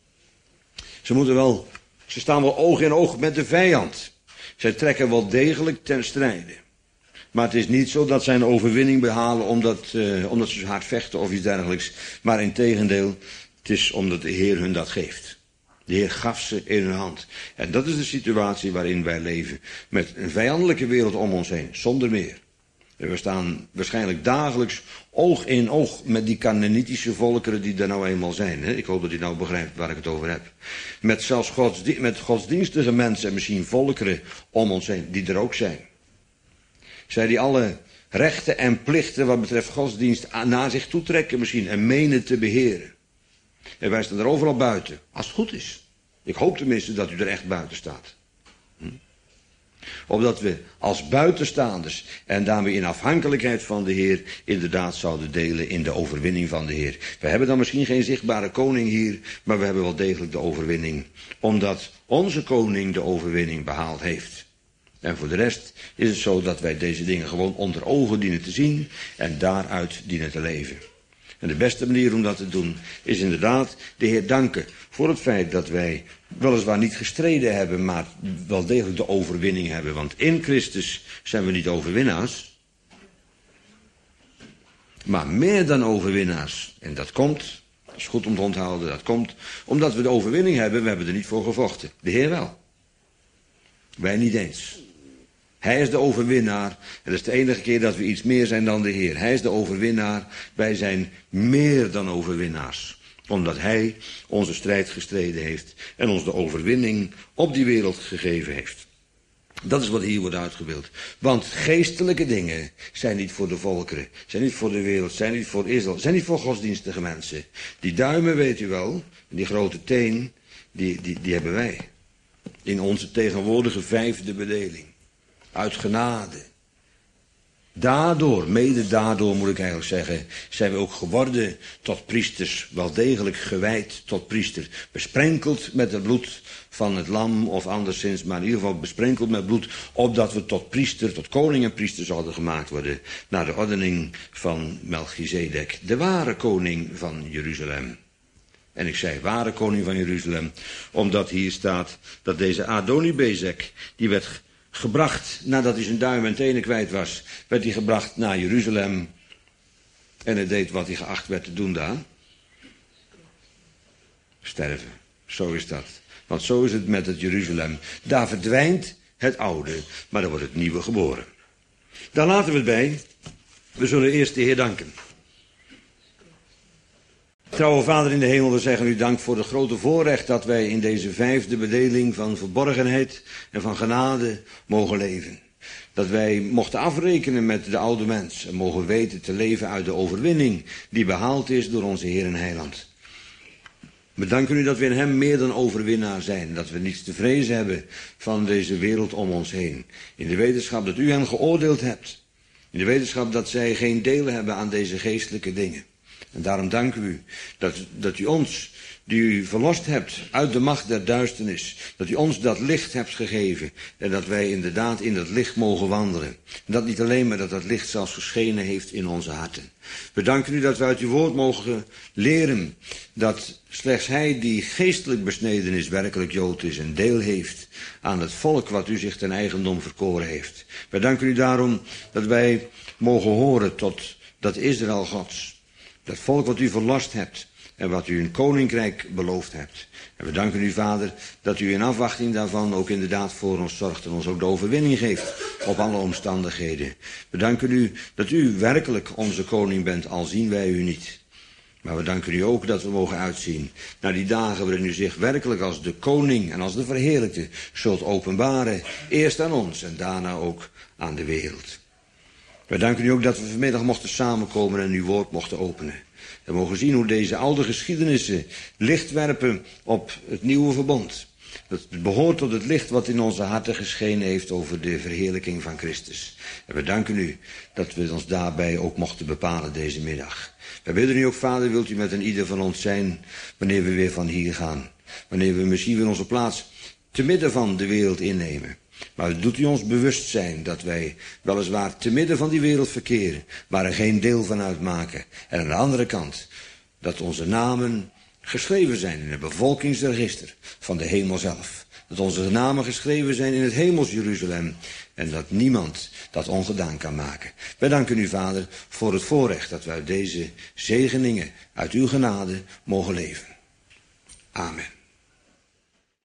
Ze moeten wel, ze staan wel oog in oog met de vijand. Zij trekken wel degelijk ten strijde. Maar het is niet zo dat zij een overwinning behalen omdat, uh, omdat ze hard vechten of iets dergelijks. Maar integendeel, het is omdat de Heer hun dat geeft. De Heer gaf ze in hun hand. En dat is de situatie waarin wij leven. Met een vijandelijke wereld om ons heen, zonder meer. En we staan waarschijnlijk dagelijks oog in oog met die Kanaanitische volkeren die er nou eenmaal zijn. Hè? Ik hoop dat u nou begrijpt waar ik het over heb. Met zelfs godsdi- met godsdienstige mensen en misschien volkeren om ons heen, die er ook zijn. Zij die alle rechten en plichten wat betreft godsdienst naar zich toetrekken misschien en menen te beheren. En wij staan er overal buiten, als het goed is. Ik hoop tenminste dat u er echt buiten staat. Hm? Opdat we als buitenstaanders en daarmee in afhankelijkheid van de Heer inderdaad zouden delen in de overwinning van de Heer. We hebben dan misschien geen zichtbare koning hier, maar we hebben wel degelijk de overwinning. Omdat onze koning de overwinning behaald heeft. En voor de rest is het zo dat wij deze dingen gewoon onder ogen dienen te zien en daaruit dienen te leven. En de beste manier om dat te doen is inderdaad de Heer danken voor het feit dat wij weliswaar niet gestreden hebben, maar wel degelijk de overwinning hebben. Want in Christus zijn we niet overwinnaars, maar meer dan overwinnaars. En dat komt, dat is goed om te onthouden, dat komt omdat we de overwinning hebben, we hebben er niet voor gevochten. De Heer wel. Wij niet eens. Hij is de overwinnaar. En dat is de enige keer dat we iets meer zijn dan de Heer. Hij is de overwinnaar. Wij zijn meer dan overwinnaars. Omdat Hij onze strijd gestreden heeft. En ons de overwinning op die wereld gegeven heeft. Dat is wat hier wordt uitgebeeld. Want geestelijke dingen zijn niet voor de volkeren. Zijn niet voor de wereld. Zijn niet voor Israël. Zijn niet voor godsdienstige mensen. Die duimen weet u wel. Die grote teen. Die, die, die hebben wij. In onze tegenwoordige vijfde bedeling. Uit genade. Daardoor, mede daardoor moet ik eigenlijk zeggen, zijn we ook geworden tot priesters, wel degelijk gewijd tot priester. Besprenkeld met het bloed van het lam of anderszins, maar in ieder geval besprenkeld met bloed, opdat we tot priester, tot koning en priester zouden gemaakt worden, naar de ordening van Melchizedek, de ware koning van Jeruzalem. En ik zei ware koning van Jeruzalem, omdat hier staat dat deze Adonibezek, die werd gebracht, nadat hij zijn duim en tenen kwijt was, werd hij gebracht naar Jeruzalem. En hij deed wat hij geacht werd te doen daar. Sterven. Zo is dat. Want zo is het met het Jeruzalem. Daar verdwijnt het oude, maar dan wordt het nieuwe geboren. Daar laten we het bij. We zullen eerst de Heer danken. Trouwe Vader in de hemel, we zeggen u dank voor de grote voorrecht dat wij in deze vijfde bedeling van verborgenheid en van genade mogen leven. Dat wij mochten afrekenen met de oude mens en mogen weten te leven uit de overwinning die behaald is door onze Heer en Heiland. We danken u dat we in hem meer dan overwinnaar zijn, dat we niets te vrezen hebben van deze wereld om ons heen. In de wetenschap dat u hen geoordeeld hebt, in de wetenschap dat zij geen deel hebben aan deze geestelijke dingen. En daarom danken we u dat, dat u ons, die u verlost hebt uit de macht der duisternis, dat u ons dat licht hebt gegeven en dat wij inderdaad in dat licht mogen wandelen. En dat niet alleen, maar dat dat licht zelfs geschenen heeft in onze harten. We danken u dat we uit uw woord mogen leren dat slechts hij die geestelijk besneden is, werkelijk Jood is en deel heeft aan het volk wat u zich ten eigendom verkoren heeft. We danken u daarom dat wij mogen horen tot dat Israël Gods, dat volk wat u verlost hebt en wat u een koninkrijk beloofd hebt. En we danken u, Vader, dat u in afwachting daarvan ook inderdaad voor ons zorgt en ons ook de overwinning geeft op alle omstandigheden. We danken u dat u werkelijk onze koning bent, al zien wij u niet. Maar we danken u ook dat we mogen uitzien naar die dagen waarin u zich werkelijk als de koning en als de verheerlijkte zult openbaren. Eerst aan ons en daarna ook aan de wereld. We danken u ook dat we vanmiddag mochten samenkomen en uw woord mochten openen. We mogen zien hoe deze oude geschiedenissen licht werpen op het nieuwe verbond. Dat behoort tot het licht wat in onze harten geschenen heeft over de verheerlijking van Christus. En we danken u dat we ons daarbij ook mochten bepalen deze middag. We bidden u ook, Vader, wilt u met een ieder van ons zijn wanneer we weer van hier gaan. Wanneer we misschien weer onze plaats te midden van de wereld innemen. Maar doet u ons bewust zijn dat wij weliswaar te midden van die wereld verkeren, maar er geen deel van uitmaken. En aan de andere kant dat onze namen geschreven zijn in het bevolkingsregister van de hemel zelf. Dat onze namen geschreven zijn in het hemels Jeruzalem en dat niemand dat ongedaan kan maken. Wij danken u, Vader, voor het voorrecht dat wij uit deze zegeningen, uit uw genade, mogen leven. Amen.